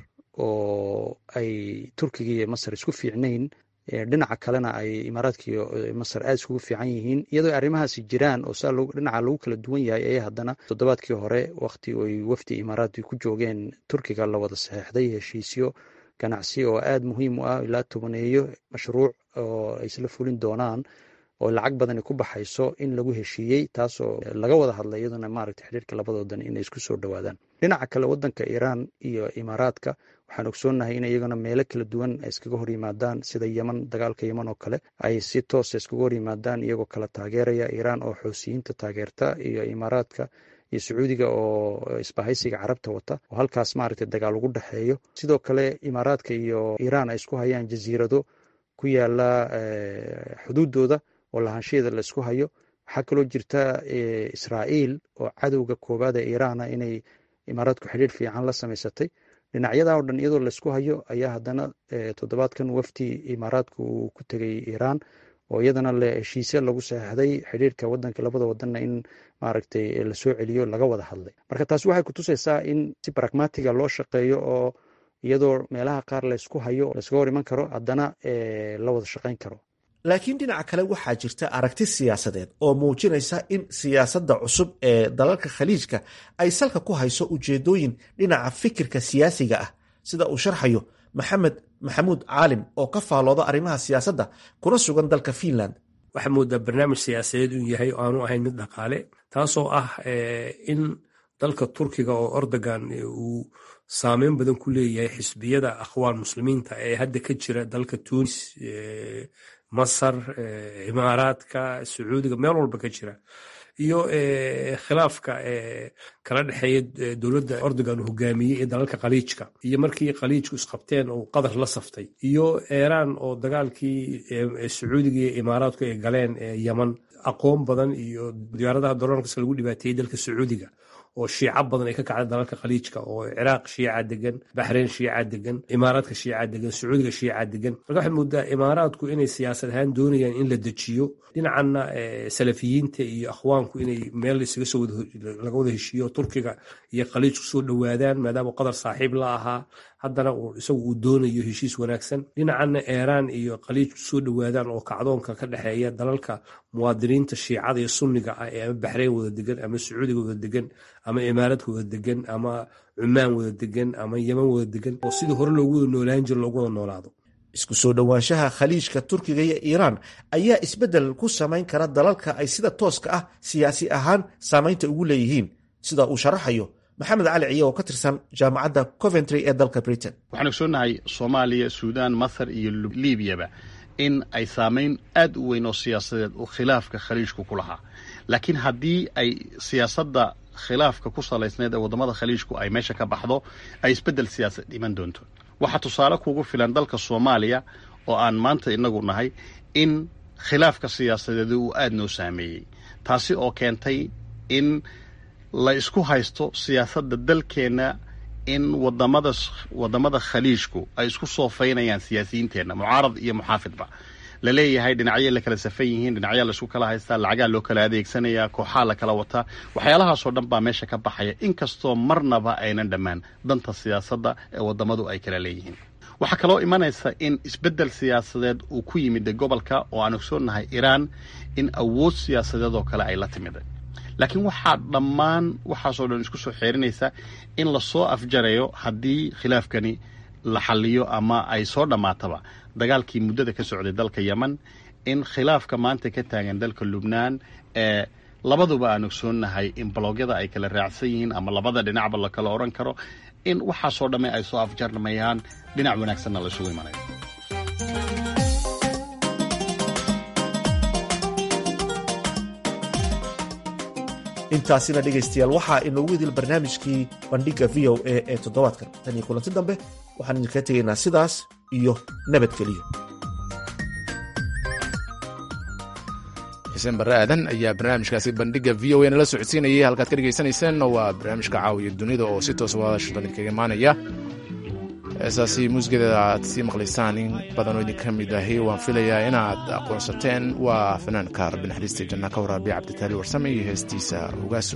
oo ay Turkiga iyo Masar isku fiicnayn dhinaca kalena ay Imaaraadka iyo Masar aad isku fiican yihiin iyadoo arrimahaasi jiraan oo saa dhinaca lagu kala duwan yahay ay haddana toddobaadkii hore waqti ay wafdi Imaaraadku ku joogeen Turkiga la wada saxeexday heshiisyo ganacsi oo aad muhiim u ah ilaa tobaneeyo mashruuc oo ay isla fulin doonaan oo lacag badan ku baxayso in lagu heshiiyey taasoo laga wada hadlay iyaduna maaragtay xiriirka labadoodan inay isku soo dhawaadaan dhinaca kale wadanka Iran iyo Imaaraadka waxaan ogsoonnahay in iyagana meelo kala duwan ay iskaga hor yimaadaan sida Yemen dagaalka Yemen oo kale ay si toos ah iskaga hor yimaadaan iyagoo kala taageeraya Iran oo xuutiyiinta taageerta iyo Imaaraadka iyo Sacuudiga oo isbahaysiga Carabta wata oo halkaas maaragtay dagaal ugu dhaxeeyo sidoo kale Imaaraadka iyo Iran ay isku hayaan jasiirado ku yaala xuduudooda oo lahaanshiyeeda la isku hayo waxaa kaloo jirta Israa'iil oo cadowga koobaad ee Iran inay Imaaraadku xiriir fiican la samaysatay dhinacyada oo dhan iyadoo la isku hayo ayaa haddana toddobaadkan wafdi Imaaraadku uu ku tegay Iran oo iyadana la heshiisyo lagu saxeexday xiriirka wadanka labada wadanna in maaragtay la soo celiyo laga wada hadlay marka taas waxay ku tusaysaa in si pragmatiga loo shaqeeyo oo iyadoo meelaha qaar la isku hayo la iska hor iman karo haddana la wada shaqayn karo laakiin dhinaca kale waxaa jirta aragti siyaasadeed oo muujinaysa in siyaasadda cusub ee dalalka Khaliijka ay salka ku hayso ujeedooyin dhinaca fikirka siyaasiga ah sida uu sharxayo Maxamed Maxamuud Caalim oo ka faallooda arrimaha siyaasadda kuna sugan dalka Finland. waxaa moodaa barnaamij siyaasadeed uu yahay oo aanu ahayn mid dhaqaale taasoo ah in dalka Turkiga oo Erdogan uu saameyn badan ku leeyahay xisbiyada akhwaan muslimiinta ee hadda ka jira dalka Tunis Masar Imaaraadka Sacuudiga meel walba ka jira iyo khilaafka kala dhaxeeya dowladda Erdogan hogaamiyey ee dalalka Khaliijka iyo markii Khaliijku isqabteen oo Qatar la saftay iyo Iran oo dagaalkii Sacuudiga iyo Imaaraadku ay galeen Yemen aqoon badan iyo diyaaradaha dronka lagu dhibaateeyay dalka Sacuudiga oo shiica badan ay ka kacday dalalka Khaliijka oo Ciraaq shiica degan Bahrain shiica degan Imaaraadka shiica degan Sacuudiga shiica degan marka waxa moodaa Imaaraadku inay siyaasad ahaan doonayaan in la dejiyo dhinacana salafiyiinta iyo akhwaanku inay meel isaga soo laga wada heshiiyo Turkiga iyo Khaliijku soo dhawaadaan maadaama Qatar saaxiib la ahaa haddana uu isagu uu doonayo heshiis wanaagsan dhinacana Iran iyo Khaliijku soo dhawaadaan oo kacdoonka ka dhaxeeya dalalka muwaadiniinta shiicada iyo sunniga ah ee Bahrain wada degan ama Sacuudiga wada degan ama Imaaraadka wada degan ama Cumaan wada degan ama Yemen wada degan oo sidii hore loogu wada noolaan jiray loogu wada noolaado isku soo dhawaanshaha Khaliijka Turkiga iyo Iran ayaa isbedel ku samayn kara dalalka ay sida tooska ah siyaasi ahaan saameynta ugu leeyihiin sida uu sharaxayo Maxamed Cali Ciyo oo ka tirsan jaamacadda Coventry ee dalka Britain. waxaan ogsoonahay Soomaaliya Suudaan Masar iyo Liibiyaba in ay saameyn aad u weyn oo siyaasadeed oo khilaafka Khaliijku ku lahaa laakiin haddii ay siyaasadda khilaafka ku salaysneed ee wadamada Khaliijku ay meesha ka baxdo ay isbedel siyaasadeed iman doonto waxaa tusaale kugu filan dalka soomaaliya oo aan maanta inagu nahay in khilaafka siyaasadeed uu aad noo saameeyey taasi oo keentay in la isku haysto siyaasadda dalkeenna in wadamada wadamada khaliijku ay isku soo faynayaan siyaasiyiinteenna mucaarad iyo muxaafidba la leeyahay dhinacyo la kala safan yihiin dhinacyo la isku kala haystaa lacagaa loo kala adeegsanayaa kooxaa la kala wataa waxyaalahaasoo dhan baa meesha ka baxaya inkastoo marnaba aynan dhammaan danta siyaasadda ee wadamadu ay kala leeyihiin waxaa kaloo imanaysa in isbeddel siyaasadeed uu ku yimid gobolka oo aan ogsoonnahay Iiraan in awood siyaasadeed oo kale ay la timid laakiin waxaa dhammaan waxaasoo dhan isku soo xeerinaysa in la soo afjarayo haddii khilaafkani la xalliyo ama ay soo dhammaataba dagaalkii muddada ka socday dalka Yemen in khilaafka maanta ka taagan dalka Lubnaan ee labaduba aan ogsoonnahay in blogyada ay kala raacsan yihiin ama labada dhinacba la kala oran karo in waxaasoo dhamme ay soo afjarmayaan dhinac wanaagsanna la isugu imanayo intaasina dhegaystayaal waxaa inoogu idil barnaamijkii bandhigga v o a ee toddobaadkan tan iyo kulanti dambe waxaan idinkaga tegaynaa sidaas iyo nabadgeliyo xuseen barre aadan ayaa barnaamijkaasi bandhigga v o a nala socodsiinayay halkaad ka dhegaysanayseen waa barnaamijka caawiya dunida oo si toos wadaashan idinkaga imaanaya heesaasi muusigadeeda aad sii maqlaysaan in badan oo idinka mid ahi waan filayaa inaad aqoonsateen waa fanaanka rabbi naxariista janna ka waraabiya cabditaali warsame iyo heestiisa hogaaso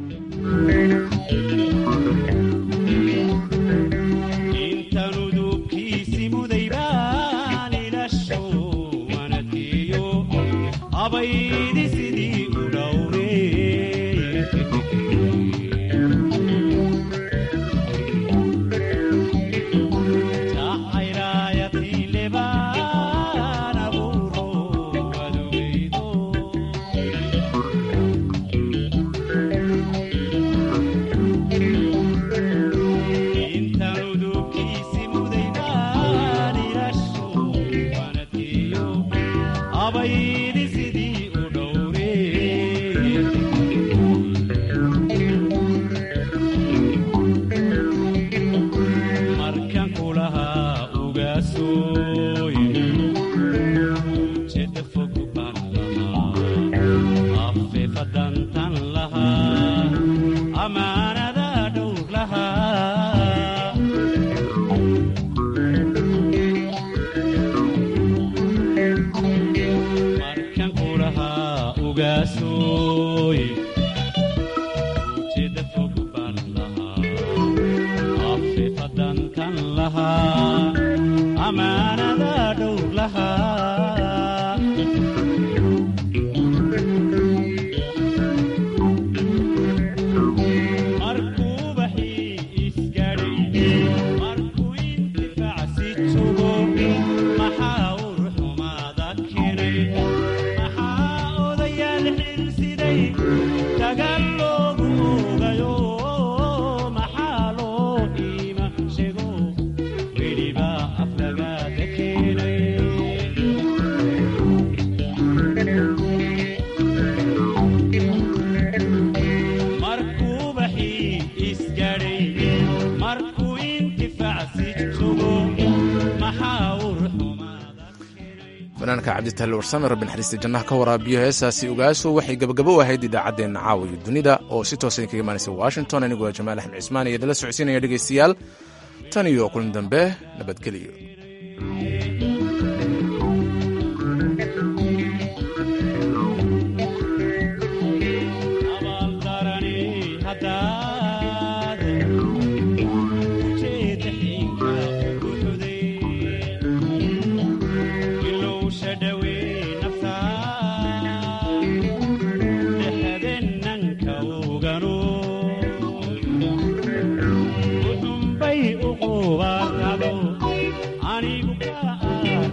fanaanka cabditaali warsame rabbi naxariista jannaha ka waraabiyo heesaasi ogaaso waxay gabagabo u ahayd idaacaddeenna caawiyo dunida oo si toosa idinkaga imaanaysa washington anigoo jamaal axmed cismaan iyo dala socodsiinaya dhegaystayaal tan iyo kulan dambe nabadgeliyo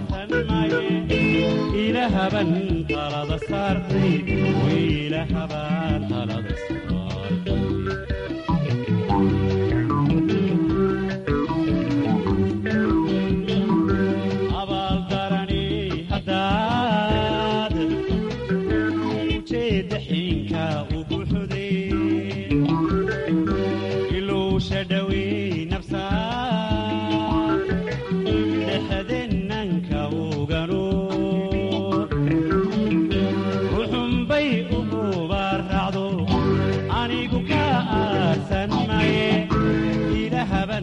ilahaban talada saartay wiilahaba